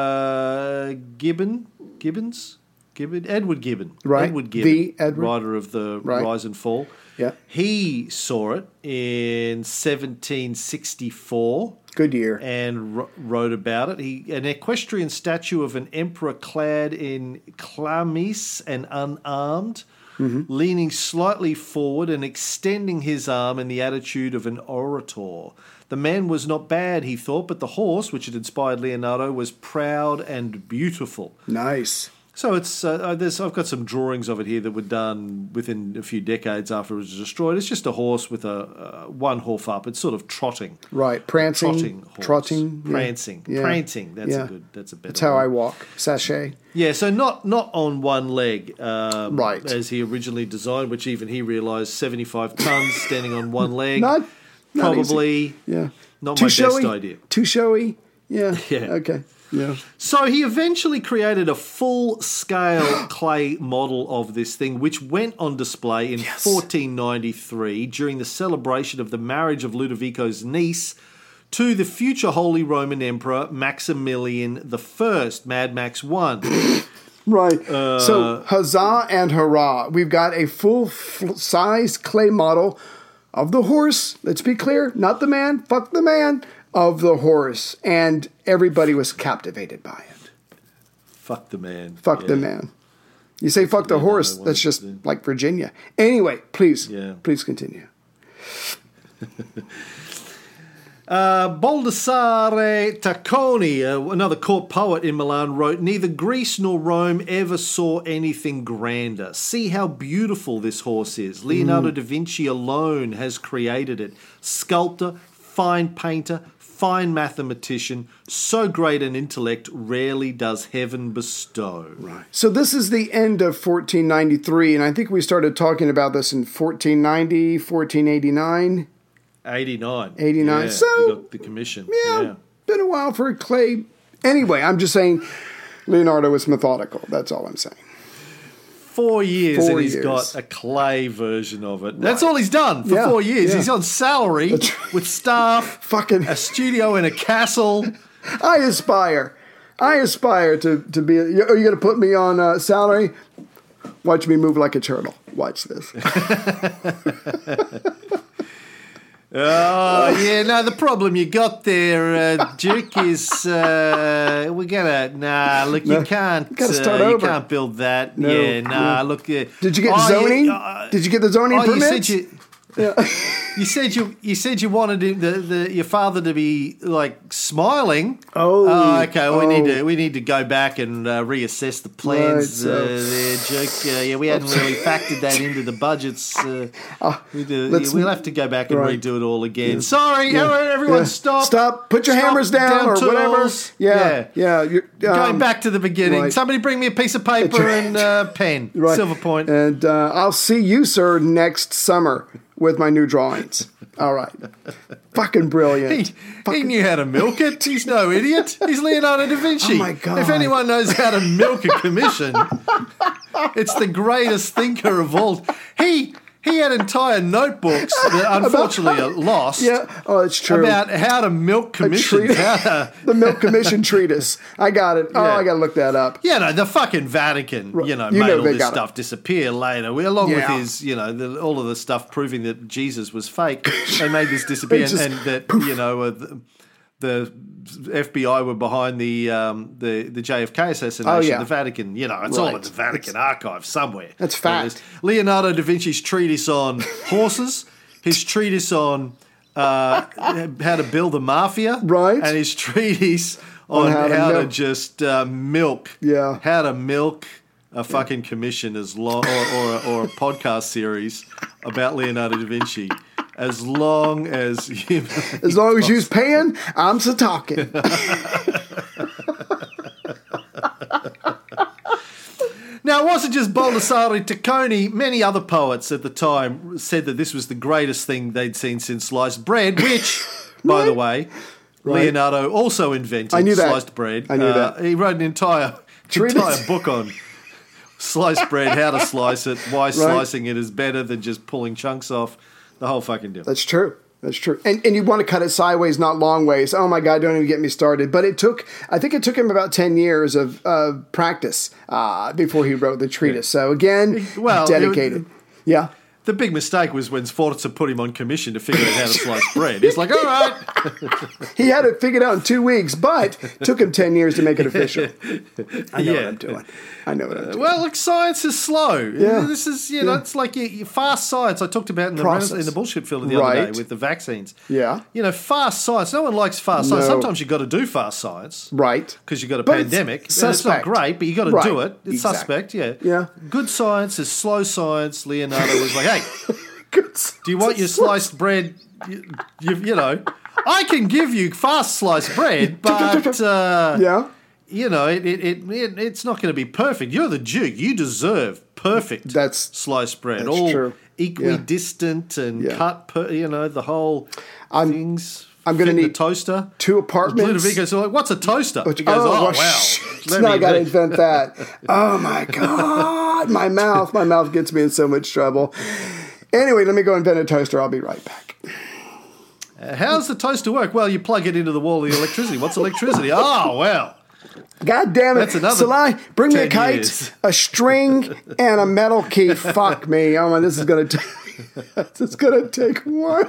uh, Gibbon, Gibbons, Gibbon, Edward Gibbon, Right. Edward Gibbon, The Edward. writer of the Right. Rise and Fall. Yeah. He saw it in seventeen sixty-four Good year. and wr- wrote about it. He an equestrian statue of an emperor clad in chlamys and unarmed, Mm-hmm. leaning slightly forward and extending his arm in the attitude of an orator. The man was not bad, he thought, but the horse, which had inspired Leonardo, was proud and beautiful. Nice. So it's uh, there's I've got some drawings of it here that were done within a few decades after it was destroyed. It's just a horse with a uh, one hoof up. It's sort of trotting, Right. Prancing. trotting, horse. Trotting. yeah. prancing, Yeah. prancing. That's Yeah. a good. That's a better. That's how I word. walk. Sachet. Yeah, so not not on one leg, um, Right. as he originally designed, which even he realised seventy-five tons standing on one leg. Not, not probably easy. Yeah. not Too my showy? best idea. Too showy. Yeah. Yeah. Okay. Yeah. So he eventually created a full-scale clay model of this thing, which went on display in Yes. fourteen ninety-three during the celebration of the marriage of Ludovico's niece to the future Holy Roman Emperor Maximilian the First, Mad Max One. Right. Uh, so, huzzah and hurrah. We've got a full f- size clay model of the horse. Let's be clear. Not the man. Fuck the man. Of the horse. And everybody was captivated by it. Fuck the man. Fuck Yeah. the man. You say fuck the Yeah, no, horse. I That's wanted just to- like Virginia. Anyway, please. Yeah. Please continue. Uh, Baldassare Tacconi, uh, another court poet in Milan, wrote, "Neither Greece nor Rome ever saw anything grander. See how beautiful this horse is. Leonardo da Vinci alone has created it. Sculptor, fine painter, fine mathematician, so great an intellect rarely does heaven bestow." Right. So this is the end of fourteen ninety-three, and I think we started talking about this in fourteen ninety, fourteen eighty-nine. eighty-nine. eighty-nine. Yeah, So, you got the commission. Yeah, Yeah. been a while for clay. Anyway, I'm just saying Leonardo was methodical. That's all I'm saying. Four years Four and he's years. got a clay version of it. That's all he's done for Yeah, four years. yeah. He's on salary with staff, Fucking, a studio in a castle. I aspire. I aspire to, to be. Are you going to put me on uh, salary? Watch me move like a turtle. Watch this. Oh, yeah, no, the problem you got there, uh, Duke, is uh, we're going to, nah, look, you No, can't, you gotta start uh, you over. can't build that. No, yeah, nah, no. look. Uh, Did you get oh, zoning? yeah, uh, Did you get the zoning oh, you permits? said you, You said you you said you wanted him, the, the your father to be like smiling. Oh, oh okay. Well, oh. we need to we need to go back and uh, reassess the plans. Right, uh, so- there, joke. Uh, yeah, we hadn't really factored that into the budgets. Uh, we do, let's- we'll have to go back and right. redo it all again. Sorry, everyone, everyone Yeah. stop. Stop. Put your Stop. hammers down, or tools. whatever. Yeah, yeah. You're, Going um, back to the beginning. right. Somebody bring me a piece of paper right. and uh, pen. Right. Silver point. And uh, I'll see you, sir, next summer with my new drawings. All right. Fucking brilliant. He, he Fucking- knew how to milk it. He's no idiot. He's Leonardo da Vinci. Oh, my God. If anyone knows how to milk a commission, it's the greatest thinker of all. He he had entire notebooks that unfortunately are lost. Yeah. Oh, it's true. About how to milk commissions. treat- How to, the Milk Commission treatise. I got it. Oh, Yeah. I got to look that up. you know, the fucking Vatican, you know, You made know all they this got it. stuff disappear later. We, along Yeah. with his, you know, the, all of the stuff proving that Jesus was fake, they made this disappear, They just- and, and that you know uh, the, the F B I were behind the um, the the J F K assassination. Oh, yeah. The Vatican, you know, it's all in Right. the Vatican archive somewhere. That's There fact. it is. Leonardo da Vinci's treatise on horses, his treatise on uh, how to build a mafia, Right. and his treatise on, On how, how to, to milk. just uh, milk, Yeah. how to milk a fucking commission as long, or, or, a, or a podcast series about Leonardo da Vinci, as long as you, As long as you's paying, I'm so talking. Now, it wasn't just Baldassare Tacconi. Many other poets at the time said that this was the greatest thing they'd seen since sliced bread, which, by the way, Right. Leonardo also invented I knew that. sliced bread. I knew Uh, that. He wrote an entire, Treatise. entire book on sliced bread, how to slice it, why slicing it is better than just pulling chunks off, the whole fucking deal. That's true. That's true. And and you want to cut it sideways, not long ways. Oh my God, don't even get me started. But it took, I think it took him about ten years of uh, practice uh, before he wrote the treatise. So again, Well, dedicated. it- yeah. The big mistake was when Sforza put him on commission to figure out how to slice bread. He's like, all right. He had it figured out in two weeks, but took him ten years to make it official. I know what Yeah. I'm doing. I know what I'm doing. Well, look, science is slow. Yeah. This is, you know, Yeah. it's like you, you fast science. I talked about in the, Process. in the bullshit film the other Right. day with the vaccines. Yeah. You know, fast science. No one likes fast science. No. Sometimes you've got to do fast science Right. because you've got a But it's pandemic. And It's suspect. not great, but you've got to Right. do it. It's Exactly. suspect, yeah. Yeah. Good science is slow science. Leonardo was like, hey, Good. do you want your sliced bread? You, you, you know, I can give you fast sliced bread, but... Uh, Yeah. You know, it, it, it, it it's not going to be perfect. You're the Duke. You deserve perfect That's- sliced bread. that's all true. equidistant and Yeah. cut, per, you know, the whole I'm- things. I'm gonna fit in need the toaster. two apartments. Ludovico's like, what's a toaster? He goes, oh, oh, well, wow. shit. Let Now me- I got to invent that. Oh, my God. My mouth. My mouth gets me in so much trouble. Anyway, let me go invent a toaster. I'll be right back. Uh, How's the toaster work? Well, you plug it into the wall of the electricity. What's electricity? Oh, well. God damn it. That's another Salai, bring me a ten kite, years. a string, and a metal key. Fuck me. Oh, man, this is going to take... This is going to take one.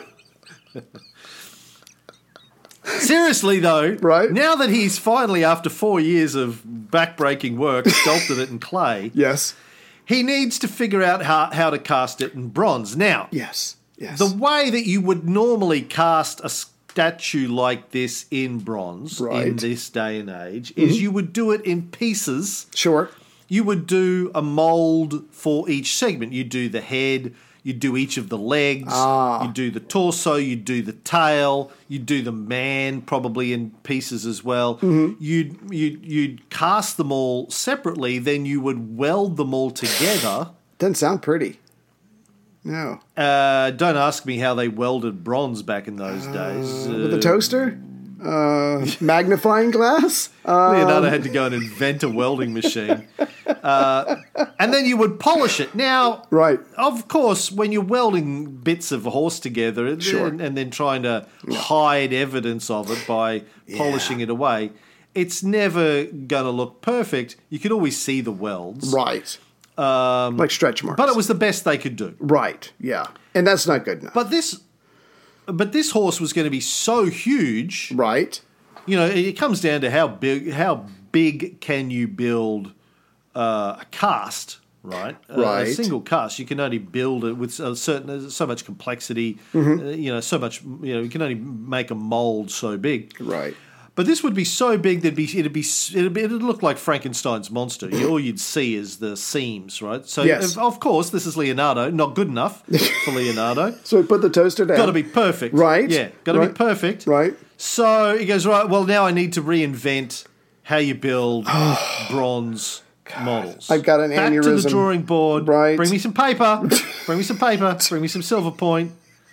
Seriously, though, Right. now that he's finally, after four years of backbreaking work, sculpted it in clay, Yes. he needs to figure out how, how to cast it in bronze. Now, Yes. Yes. the way that you would normally cast a statue like this in bronze in Right. this day and age is you would do it in pieces. Sure. You would do a mold for each segment. You do the head, you do each of the legs, Ah. you do the torso, you do the tail, you do the man probably in pieces as well. Mm-hmm. You'd, you'd, you'd cast them all separately, then you would weld them all together. Doesn't sound pretty. No. Uh, don't ask me how they welded bronze back in those days. With Uh, a toaster? Uh, magnifying glass? Uh, Leonardo had to go and invent a welding machine. Uh, and then you would polish it. Now, right. of course, when you're welding bits of a horse together and, Sure. and, and then trying to hide evidence of it by polishing it away, it's never going to look perfect. You can always see the welds. Right. Um, like stretch marks. But it was the best they could do. Right. Yeah. And that's not good enough. But this... But this horse was going to be so huge, right. you know. It comes down to how big, how big can you build uh, a cast, right? Right. Uh, a single cast, you can only build it with a certain so much complexity. Mm-hmm. Uh, you know, so much. You know, you can only make a mold so big. Right. But this would be so big that it'd be it'd be it'd, be, it'd look like Frankenstein's monster. You, all you'd see is the seams, right? So Yes. of, of course, this is Leonardo. Not good enough for Leonardo. So we put the toaster down. Got to be perfect, Right. Yeah, got to Right. be perfect, Right. So he goes, right. Well, now I need to reinvent how you build bronze models. I've got an Back to aneurysm. the drawing board. Right. Bring me some paper. Bring me some paper. Bring me some silver point.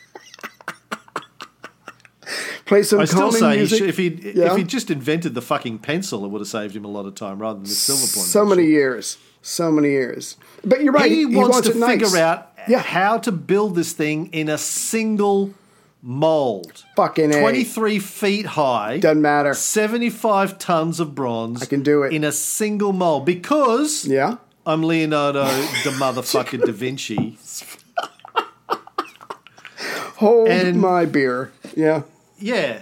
Play some I still calming say he music. should, if he Yeah. if he just invented the fucking pencil, it would have saved him a lot of time rather than the silver point. So many years. So many years. But you're right. He, wants, to it nice. figure out Yeah. how to build this thing in a single mold. Fucking A. twenty-three feet high. Doesn't matter. seventy-five tons of bronze. I can do it. In a single mold because Yeah. I'm Leonardo the motherfucking Da Vinci. Hold And- my beer. Yeah. Yeah.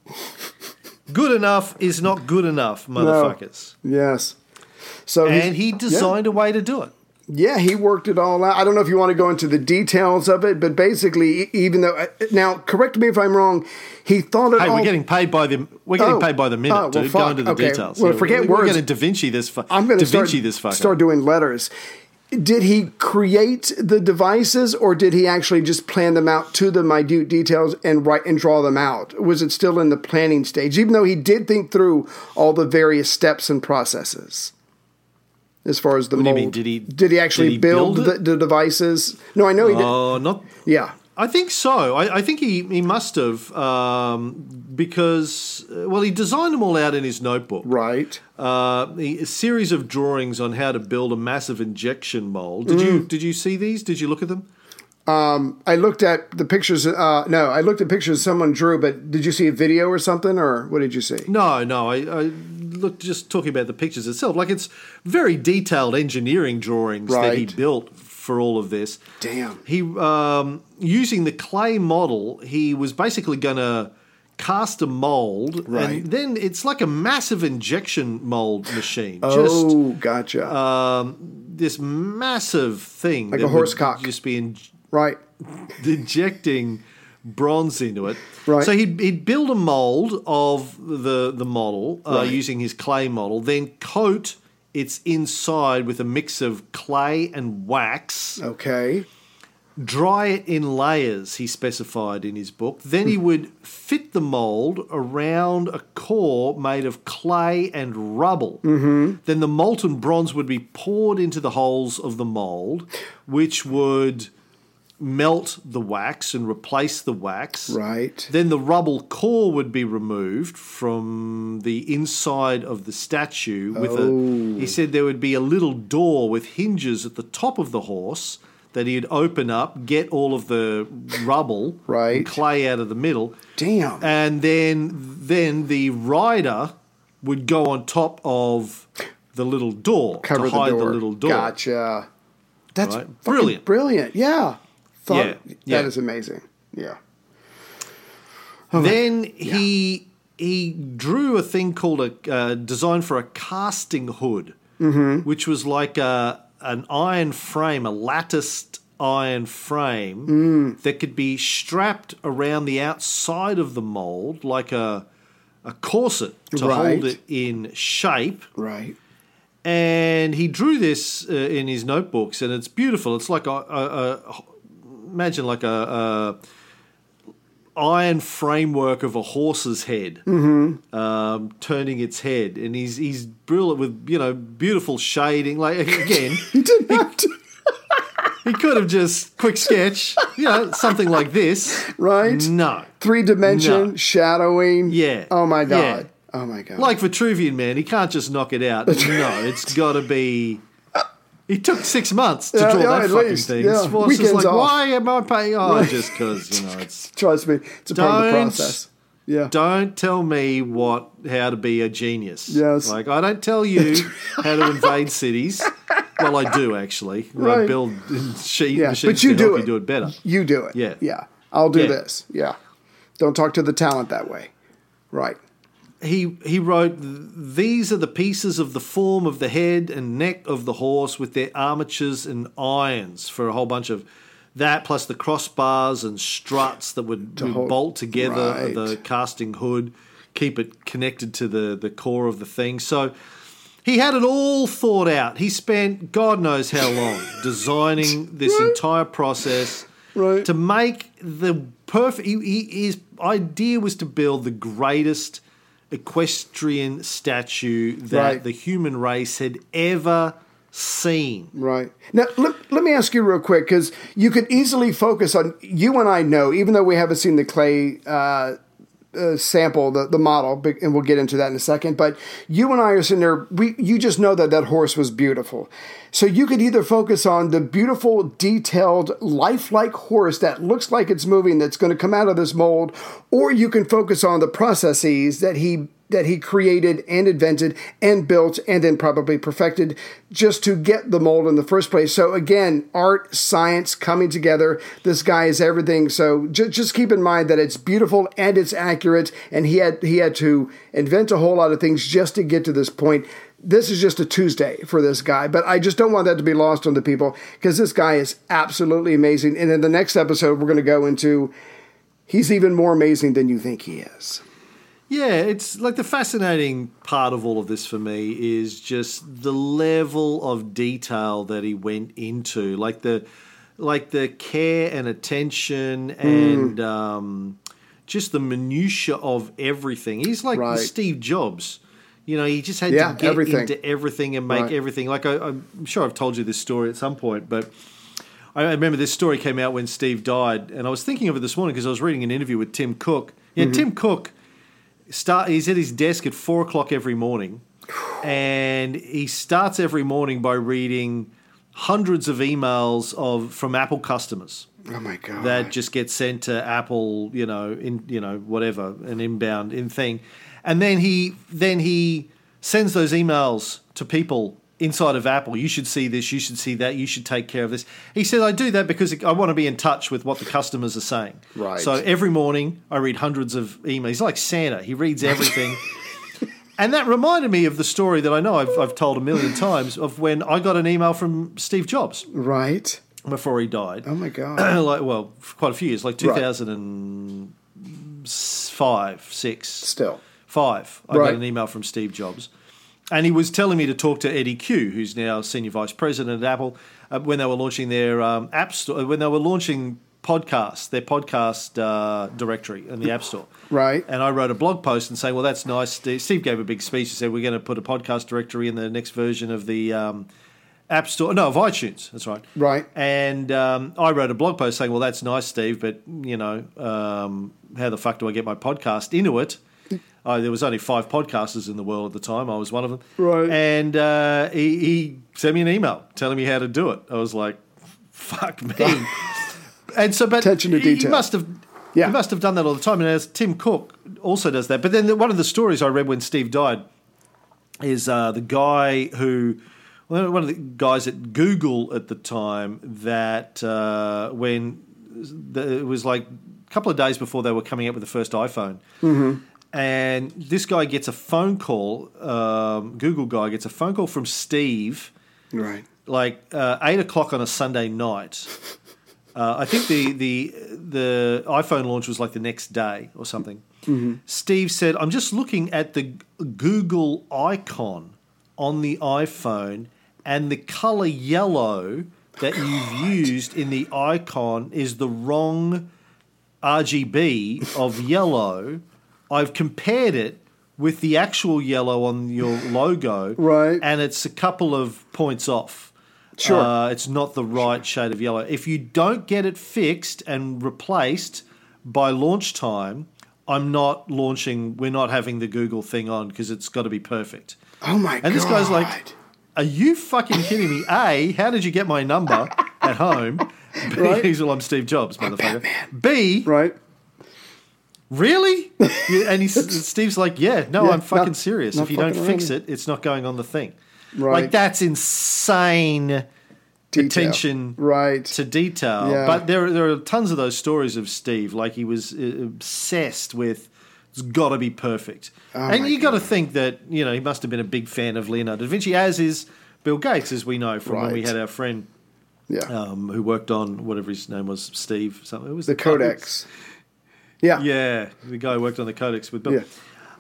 Good enough is not good enough, motherfuckers. Yes. So he's- And he designed a way to do it. Yeah, he worked it all out. I don't know if you want to go into the details of it, but basically, e- even though now, correct me if I'm wrong, he thought it Hey, all. we're getting paid by the we're getting Oh. paid by the minute, Oh, well, dude. fuck. Go into the Okay. details. Well, Yeah, forget we're, words. We're going to Da Vinci this. Fu- I'm going Da to start Vinci this fucker. start doing letters. Did he create the devices, or did he actually just plan them out to the minute details and write and draw them out? Was it still in the planning stage, even though he did think through all the various steps and processes? As far as the What do you mold, mean? Did he- did he actually did he build, build the, it? the devices? No, I know he did. Oh, not. Yeah, I think so. I, I think he, he must have um, because uh, well, he designed them all out in his notebook. right. Uh, he, a series of drawings on how to build a massive injection mold. Did Mm. you did you see these? Did you look at them? I looked at the pictures. Uh, no, I looked at pictures someone drew, but did you see a video or something, or what did you see? No, no. I, I looked just talking about the pictures itself. Like it's very detailed engineering drawings that he Right. built for all of this. Damn. He um, using the clay model, he was basically going to cast a mold, Right. and then it's like a massive injection mold machine. Oh, gotcha. Just um, this massive thing, Like that a horse would cock. just be in, right. injecting bronze into it. Right. So he'd, he'd build a mold of the the model uh, Right. using his clay model, then coat its inside with a mix of clay and wax. Okay. Dry it in layers, he specified in his book. Then he would fit the mold around a core made of clay and rubble. Mm-hmm. Then the molten bronze would be poured into the holes of the mold, which would melt the wax and replace the wax. Right. Then the rubble core would be removed from the inside of the statue with Oh. a he said there would be a little door with hinges at the top of the horse that he'd open up, get all of the rubble Right. and clay out of the middle. Damn. And then then the rider would go on top of the little door Cover to the hide door. the little door. Gotcha. That's Right. fucking Brilliant. Brilliant. Yeah. Thought, Yeah, yeah. That is amazing. Yeah. Then he he drew a thing called a uh, design for a casting hood, Mm-hmm. which was like a an iron frame, a latticed iron frame Mm. that could be strapped around the outside of the mold like a a corset to Right. hold it in shape. Right. And he drew this uh, in his notebooks, and it's beautiful. It's like a, a, a imagine like a, a iron framework of a horse's head, Mm-hmm. um, turning its head, and he's he's brilliant with you know beautiful shading. Like again, He didn't have to. he could have just quick sketch, you know, something like this. Right. No, Three dimension No. shadowing. Yeah. Oh my god. Yeah. Oh my god. like Vitruvian Man, he can't just knock it out. No, it's got to be. He took six months to Yeah, draw yeah, that at fucking least, thing. yeah. It's just Weekends like, off. why am I paying? Oh, just because you know it's. Trust me, it's a part of the Don't- process. Yeah. Don't tell me what how to be a genius. Yes. Like I don't tell you how to invade cities. Well, I do actually. I Right. build sheet Yeah, machines but you to do help it. you do it better. You do it. Yeah. Yeah. I'll do Yeah. this. Yeah. Don't talk to the talent that way. Right. he he wrote, "These are the pieces of the form of the head and neck of the horse with their armatures and irons," for a whole bunch of that, plus the crossbars and struts that would, To would hold- bolt together right. the casting hood, keep it connected to the, the core of the thing. So he had it all thought out. He spent God knows how long designing this Right. entire process Right. to make the perfect. He, he, his idea was to build the greatest equestrian statue that Right. the human race had ever seen. Right. Now, let, let me ask you real quick, because you could easily focus on, you and I know, even though we haven't seen the clay uh, uh, sample, the, the model, big- and we'll get into that in a second, but you and I are sitting there, we, you just know that that horse was beautiful. So you could either focus on the beautiful, detailed, lifelike horse that looks like it's moving, that's going to come out of this mold, or you can focus on the processes that he that he created and invented and built and then probably perfected just to get the mold in the first place. So again, art, science coming together. This guy is everything. So ju- just keep in mind that it's beautiful and it's accurate. And he had he had to invent a whole lot of things just to get to this point. This is just a Tuesday for this guy, but I just don't want that to be lost on the people, because this guy is absolutely amazing. And in the next episode, we're going to go into, he's even more amazing than you think he is. Yeah, it's like the fascinating part of all of this for me is just the level of detail that he went into, like the like the care and attention and Mm. um, just the minutia of everything. He's like Right. Steve Jobs. You know, he just had Yeah, to get everything. into everything and make Right. everything. Like I, I'm sure I've told you this story at some point, but I remember this story came out when Steve died, and I was thinking of it this morning because I was reading an interview with Tim Cook. Yeah, Mm-hmm. Tim Cook. Start. He's at his desk at four o'clock every morning, and he starts every morning by reading hundreds of emails of from Apple customers Oh my God. that just get sent to Apple, you know, in you know whatever an inbound in thing, and then he then he sends those emails to people inside of Apple. You should see this. You should see that. You should take care of this. He said, I do that because I want to be in touch with what the customers are saying. Right. So every morning I read hundreds of emails. He's like Santa. He reads everything. And that reminded me of the story that I know I've, I've told a million times of when I got an email from Steve Jobs Right. before he died. Oh my God. like, well, for quite a few years, like two thousand five, six, Still. five. I Right. got an email from Steve Jobs. And he was telling me to talk to Eddie Q, who's now senior vice president at Apple, uh, when they were launching their um, app store, when they were launching podcasts, their podcast uh, directory in the App Store. Right. And I wrote a blog post and saying, well, that's nice. Steve, Steve gave a big speech. He said, we're going to put a podcast directory in the next version of the um, App Store. No, of iTunes. That's right. Right. And um, I wrote a blog post saying, well, that's nice, Steve, but, you know, um, how the fuck do I get my podcast into it? Uh, there was only five podcasters in the world at the time. I was one of them. Right. And uh, he, he sent me an email telling me how to do it. I was like, fuck me. and so, but Attention to he, he detail. must have, Yeah. he must have done that all the time. And as Tim Cook also does that. But then the, one of the stories I read when Steve died is uh, the guy who, well, one of the guys at Google at the time that uh, when the, it was like a couple of days before they were coming out with the first iPhone. Mm-hmm. And this guy gets a phone call, um, Google guy gets a phone call from Steve, Right. like uh, eight o'clock on a Sunday night. Uh, I think the, the the iPhone launch was like the next day or something. Mm-hmm. Steve said, I'm just looking at the Google icon on the iPhone, and the color yellow that you've used in the icon is the wrong R G B of yellow. I've compared it with the actual yellow on your logo, Right. and it's a couple of points off. Sure. Uh, it's not the right shade of yellow. If you don't get it fixed and replaced by launch time, I'm not launching, we're not having the Google thing on because it's got to be perfect. Oh my God. And this guy's like, are you fucking kidding me? A, how did you get my number at home? B, Right. he's well, I'm Steve Jobs, motherfucker. B, Right. really? Yeah, and he's, Steve's like, yeah, no, Yeah, I'm fucking not- serious. not If you don't fucking fix around. it, it's not going on the thing. Right. Like, that's insane Detail. attention Right. to detail. Yeah. But there, there are tons of those stories of Steve. Like, he was uh, obsessed with It's got to be perfect. Oh and my you got to God. think that, you know, he must have been a big fan of Leonardo da Vinci, as is Bill Gates, as we know from when we Right. had our friend Yeah. um, who worked on whatever his name was, Steve something. It was The Codex. Yeah. Yeah, the guy who worked on the Codex with Bill. Yeah.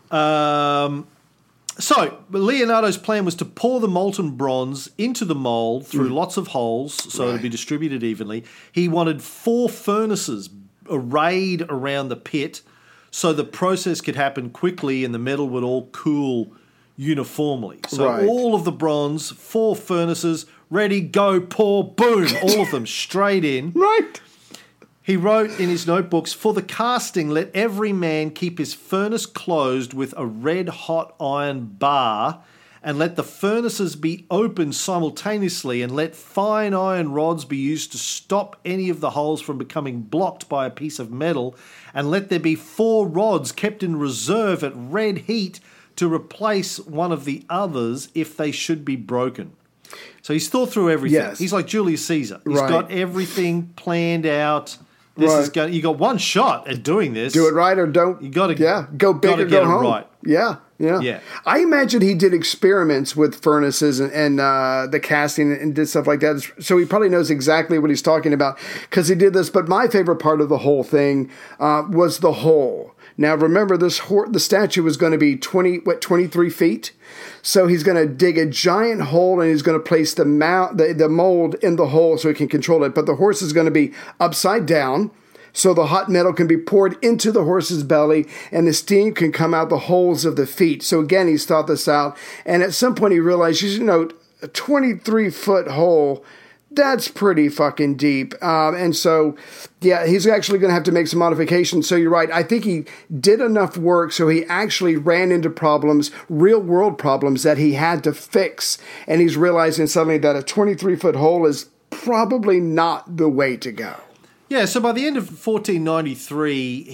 Um, so, Leonardo's plan was to pour the molten bronze into the mold through lots of holes so it would be Right. distributed evenly. He wanted four furnaces arrayed around the pit so the process could happen quickly and the metal would all cool uniformly. So Right. all of the bronze, four furnaces, ready, go, pour, boom, all of them straight in. Right. He wrote in his notebooks, for the casting, let every man keep his furnace closed with a red-hot iron bar, and let the furnaces be opened simultaneously, and let fine iron rods be used to stop any of the holes from becoming blocked by a piece of metal, and let there be four rods kept in reserve at red heat to replace one of the others if they should be broken. So he's thought through everything. Yes. He's like Julius Caesar. He's Right. got everything planned out. This is Right. going. You got one shot at doing this. Do it right or don't. You gotta- yeah, go big gotta or get go it home. right. Yeah, yeah, Yeah. I imagine he did experiments with furnaces and, and uh, the casting and did stuff like that. So he probably knows exactly what he's talking about because he did this. But my favorite part of the whole thing uh, was the hole. Now remember, this hor- the statue was going to be twenty what twenty three feet. So he's going to dig a giant hole and he's going to place the, mount, the the mold in the hole so he can control it. But the horse is going to be upside down. So the hot metal can be poured into the horse's belly and the steam can come out the holes of the feet. So again, he's thought this out. And at some point he realized, you know, a twenty-three foot hole, that's pretty fucking deep. Um, and so, yeah, he's actually going to have to make some modifications. So you're right. I think he did enough work so he actually ran into problems, real world problems that he had to fix. And he's realizing suddenly that a twenty-three foot hole is probably not the way to go. Yeah, so by the end of fourteen ninety-three,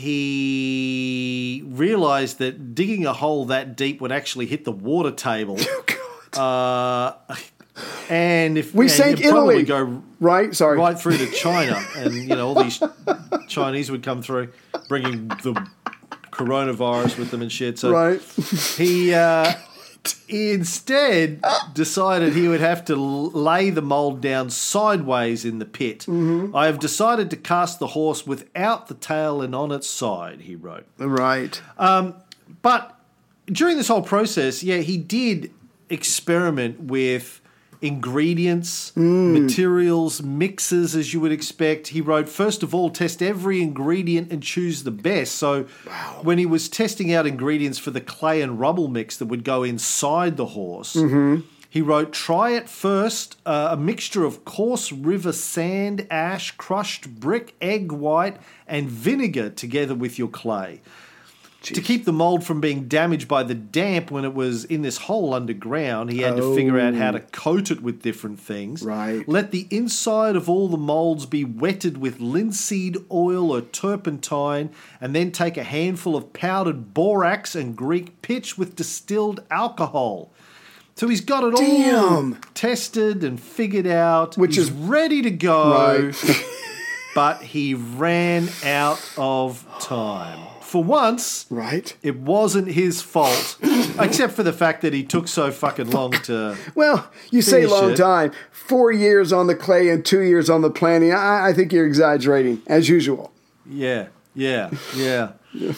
he realised that digging a hole that deep would actually hit the water table. Uh, and if We and sank it'd probably Italy, go right? Sorry. right through to China, and you know all these Chinese would come through, bringing the coronavirus with them and shit. So Right. he uh, he instead decided he would have to l- lay the mold down sideways in the pit. Mm-hmm. I have decided to cast the horse without the tail and on its side, he wrote. Right. But during this whole process, yeah, he did experiment with ingredients, materials, mixes, as you would expect. He wrote, first of all, test every ingredient and choose the best. So when he was testing out ingredients for the clay and rubble mix that would go inside the horse, he wrote, try at first uh, a mixture of coarse river sand, ash, crushed brick, egg white, and vinegar together with your clay. To keep the mold from being damaged by the damp when it was in this hole underground, he had to figure out how to coat it with different things. Right. Let the inside of all the molds be wetted with linseed oil or turpentine, and then take a handful of powdered borax and Greek pitch with distilled alcohol. So he's got it all Damn. tested and figured out. Which He's is- ready to go. Right. But he ran out of time. For once, Right. it wasn't his fault, except for the fact that he took so fucking long to... Well, you say Finish long it. time. Four years on the clay and two years on the planning. I, I think you're exaggerating, as usual. Yeah, yeah, yeah.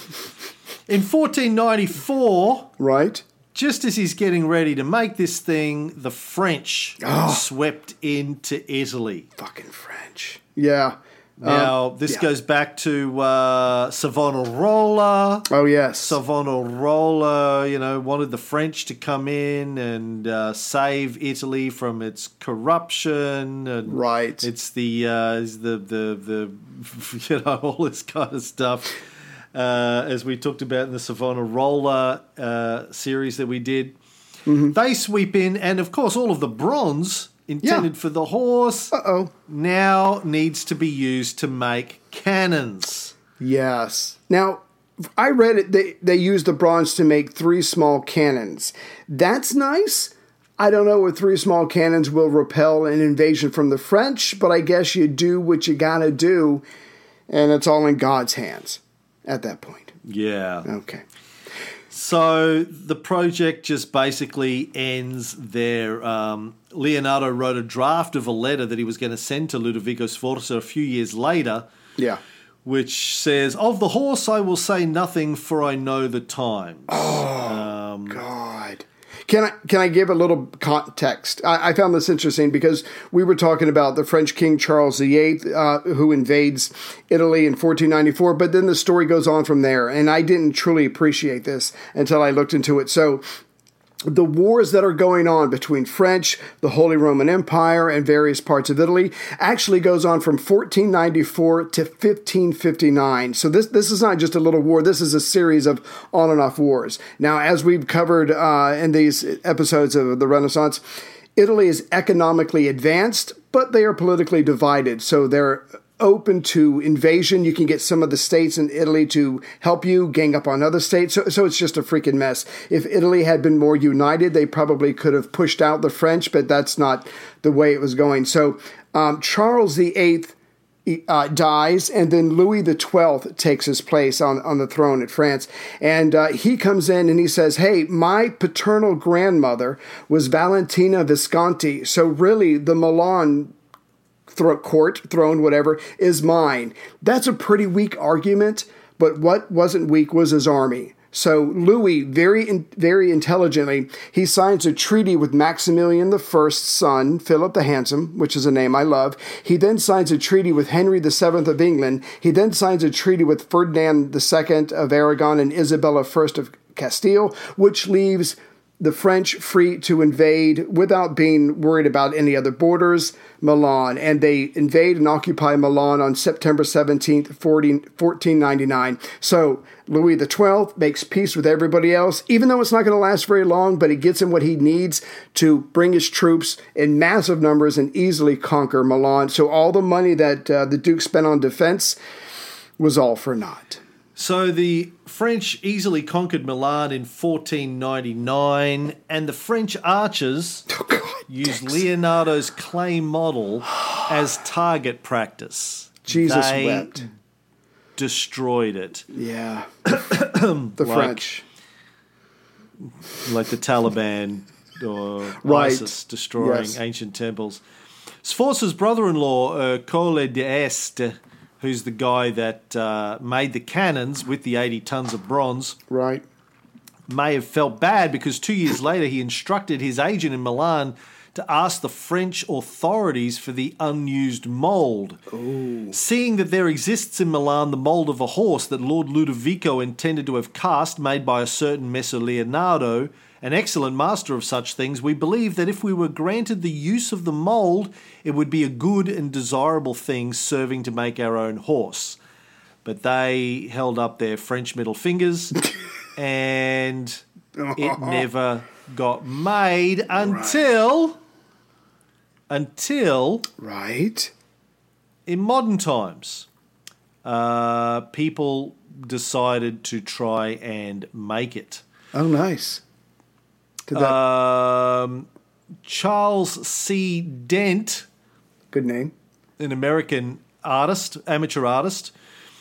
In fourteen ninety-four, Right? just as he's getting ready to make this thing, the French Oh. swept into Italy. Fucking French. Yeah. Now, Um, this yeah. goes back to uh, Savonarola. Oh, yes. Savonarola, you know, wanted the French to come in and uh, save Italy from its corruption. And Right. It's the, uh, it's the, the, the, you know, all this kind of stuff, uh, as we talked about in the Savonarola uh, series that we did. Mm-hmm. They sweep in, and of course, all of the bronze intended for the horse Uh-oh. now needs to be used to make cannons. Yes. Now, I read it. They, they used the bronze to make three small cannons. That's nice. I don't know if three small cannons will repel an invasion from the French, but I guess you do what you gotta do, and it's all in God's hands at that point. Yeah. Okay. So the project just basically ends there. Um, Leonardo wrote a draft of a letter that he was going to send to Ludovico Sforza a few years later. Yeah. Which says, "Of the horse I will say nothing, for I know the times." Oh, um, God. Can I can I give a little context? I, I found this interesting because we were talking about the French King Charles the Eighth, uh, who invades Italy in fourteen ninety-four, but then the story goes on from there, and I didn't truly appreciate this until I looked into it. So the wars that are going on between French, the Holy Roman Empire, and various parts of Italy actually goes on from fourteen ninety-four to fifteen fifty-nine. So this this is not just a little war. This is a series of on and off wars. Now, as we've covered uh, in these episodes of the Renaissance, Italy is economically advanced, but they are politically divided. So they're open to invasion. You can get some of the states in Italy to help you gang up on other states. So, so it's just a freaking mess. If Italy had been more united, they probably could have pushed out the French, but that's not the way it was going. So um, Charles the Eighth uh, dies, and then Louis the Twelfth takes his place on, on the throne at France. And uh, he comes in and he says, hey, my paternal grandmother was Valentina Visconti. So really, the Milan Thro- court, throne, whatever, is mine. That's a pretty weak argument, but what wasn't weak was his army. So Louis, very in, very intelligently, he signs a treaty with Maximilian the First's son, Philip the Handsome, which is a name I love. He then signs a treaty with Henry the Seventh of England. He then signs a treaty with Ferdinand the Second of Aragon and Isabella First of Castile, which leaves the French free to invade without being worried about any other borders, Milan. And they invade and occupy Milan on September seventeenth, fourteen ninety-nine. So Louis the Twelfth makes peace with everybody else, even though it's not going to last very long, but he gets him what he needs to bring his troops in massive numbers and easily conquer Milan. So all the money that uh, the Duke spent on defense was all for naught. So the French easily conquered Milan in fourteen ninety-nine, and the French archers oh, God, used thanks. Leonardo's clay model as target practice. Jesus they wept. Destroyed it. Yeah. the Like- French. Like the Taliban or Right. ISIS destroying Yes. ancient temples. Sforza's brother-in-law, uh, Colle d'Este, who's the guy that uh, made the cannons with the eighty tons of bronze, Right. may have felt bad because two years later he instructed his agent in Milan to ask the French authorities for the unused mould. Ooh. Seeing that there exists in Milan the mould of a horse that Lord Ludovico intended to have cast, made by a certain Messer Leonardo, an excellent master of such things, we believe that if we were granted the use of the mould, it would be a good and desirable thing serving to make our own horse. But they held up their French middle fingers and it never got made until, until Right. in modern times, uh, people decided to try and make it. Oh, nice. Did that, Um, Charles C. Dent, good name. an American artist, amateur artist,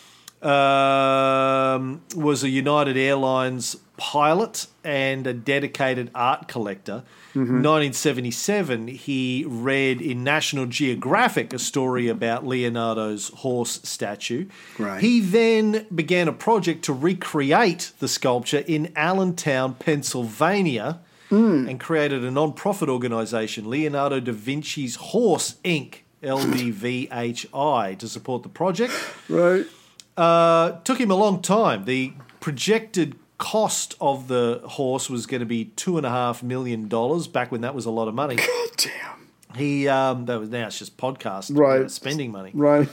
um, was a United Airlines pilot and a dedicated art collector. Mm-hmm. In nineteen seventy-seven, he read in National Geographic a story about Leonardo's horse statue. Right. He then began a project to recreate the sculpture in Allentown, Pennsylvania, Mm. and created a non-profit organisation, Leonardo da Vinci's Horse, Incorporated, L D V H I, to support the project. Right. Uh, took him a long time. The projected cost of the horse was going to be two and a half million dollars back when that was a lot of money. God damn. He um, that was now it's just podcast Right. uh, spending money. Right.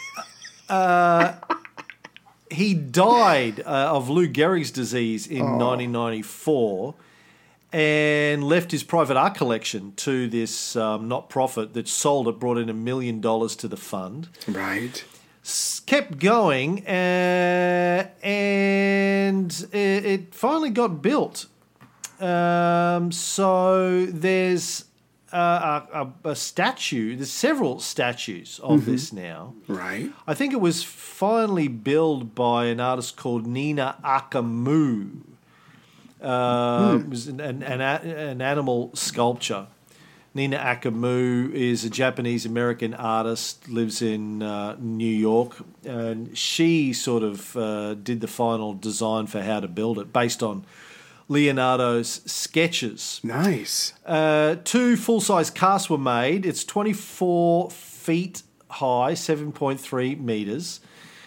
He died uh, of Lou Gehrig's disease in Oh. nineteen ninety-four. And left his private art collection to this um, not-profit that sold it, brought in a million dollars to the fund. Right. S- kept going, uh, and it, it finally got built. Um, so there's uh, a, a, a statue, there's several statues of Mm-hmm. this now. Right. I think it was finally built by an artist called Nina Akamu. Uh, Hmm. It was an, an, an, an animal sculpture. Nina Akamu is a Japanese-American artist, lives in uh, New York, and she sort of uh, did the final design for how to build it based on Leonardo's sketches. Nice. Uh, two full-size casts were made. It's twenty-four feet high, seven point three metres.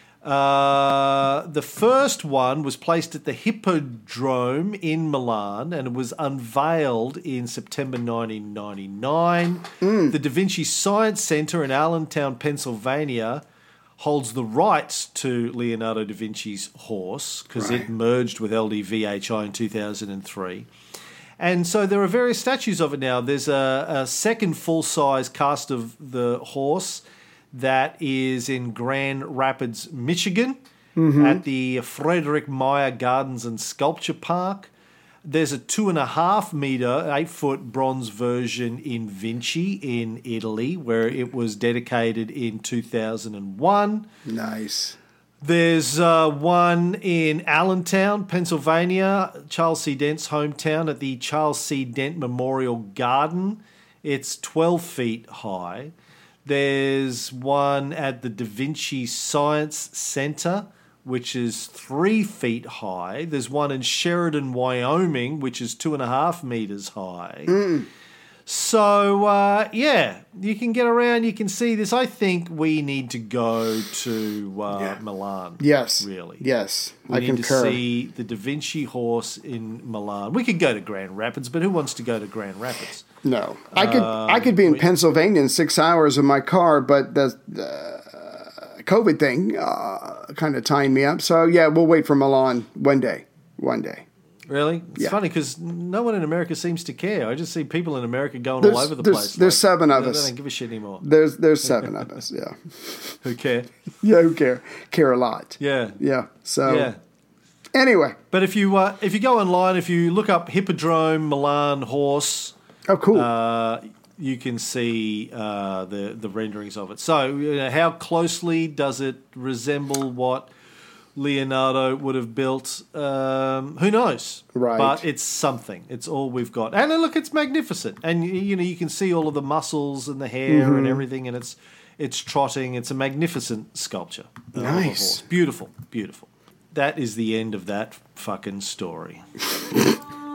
Uh, the first one was placed at the Hippodrome in Milan and it was unveiled in September nineteen ninety-nine. Mm. The Da Vinci Science Centre in Allentown, Pennsylvania, holds the rights to Leonardo da Vinci's horse because Right. it merged with L D V H I in two thousand three. And so there are various statues of it now. There's a, a second full-size cast of the horse that is in Grand Rapids, Michigan, at the Frederick Meyer Gardens and Sculpture Park. There's a two and a half metre, eight foot bronze version in Vinci in Italy, where it was dedicated in two thousand one. Nice. There's uh, one in Allentown, Pennsylvania, Charles C. Dent's hometown, at the Charles C. Dent Memorial Garden. It's twelve feet high. There's one at the Da Vinci Science Centre, which is three feet high. There's one in Sheridan, Wyoming, which is two and a half metres high. Mm. So, uh, yeah, you can get around, you can see this. I think we need to go to uh, Yeah. Milan. Yes. Really. Yes. We I need concur. to see the Da Vinci horse in Milan. We could go to Grand Rapids, but who wants to go to Grand Rapids? No, I could I could be in we- Pennsylvania in six hours in my car, but the uh, COVID thing uh, kind of tying me up. So yeah, we'll wait for Milan one day. One day. Really? It's Yeah. funny because no one in America seems to care. I just see people in America going There's- all over the there's- place. there's seven of they, us. They don't give a shit anymore. There's there's seven of us. Yeah, Who care? yeah. Who care? Care a lot. Yeah. Yeah. So Yeah. anyway. But if you uh, if you go online, if you look up Hippodrome Milan horse, Oh, cool. uh, you can see uh, the the renderings of it. So, you know, how closely does it resemble what Leonardo would have built? Um, who knows? Right. But it's something. It's all we've got. And uh, look, it's magnificent. And y- you know, you can see all of the muscles and the hair Mm-hmm. and everything, and it's it's trotting. It's a magnificent sculpture. uh, of a Nice. horse. Beautiful, beautiful. That is the end of that fucking story.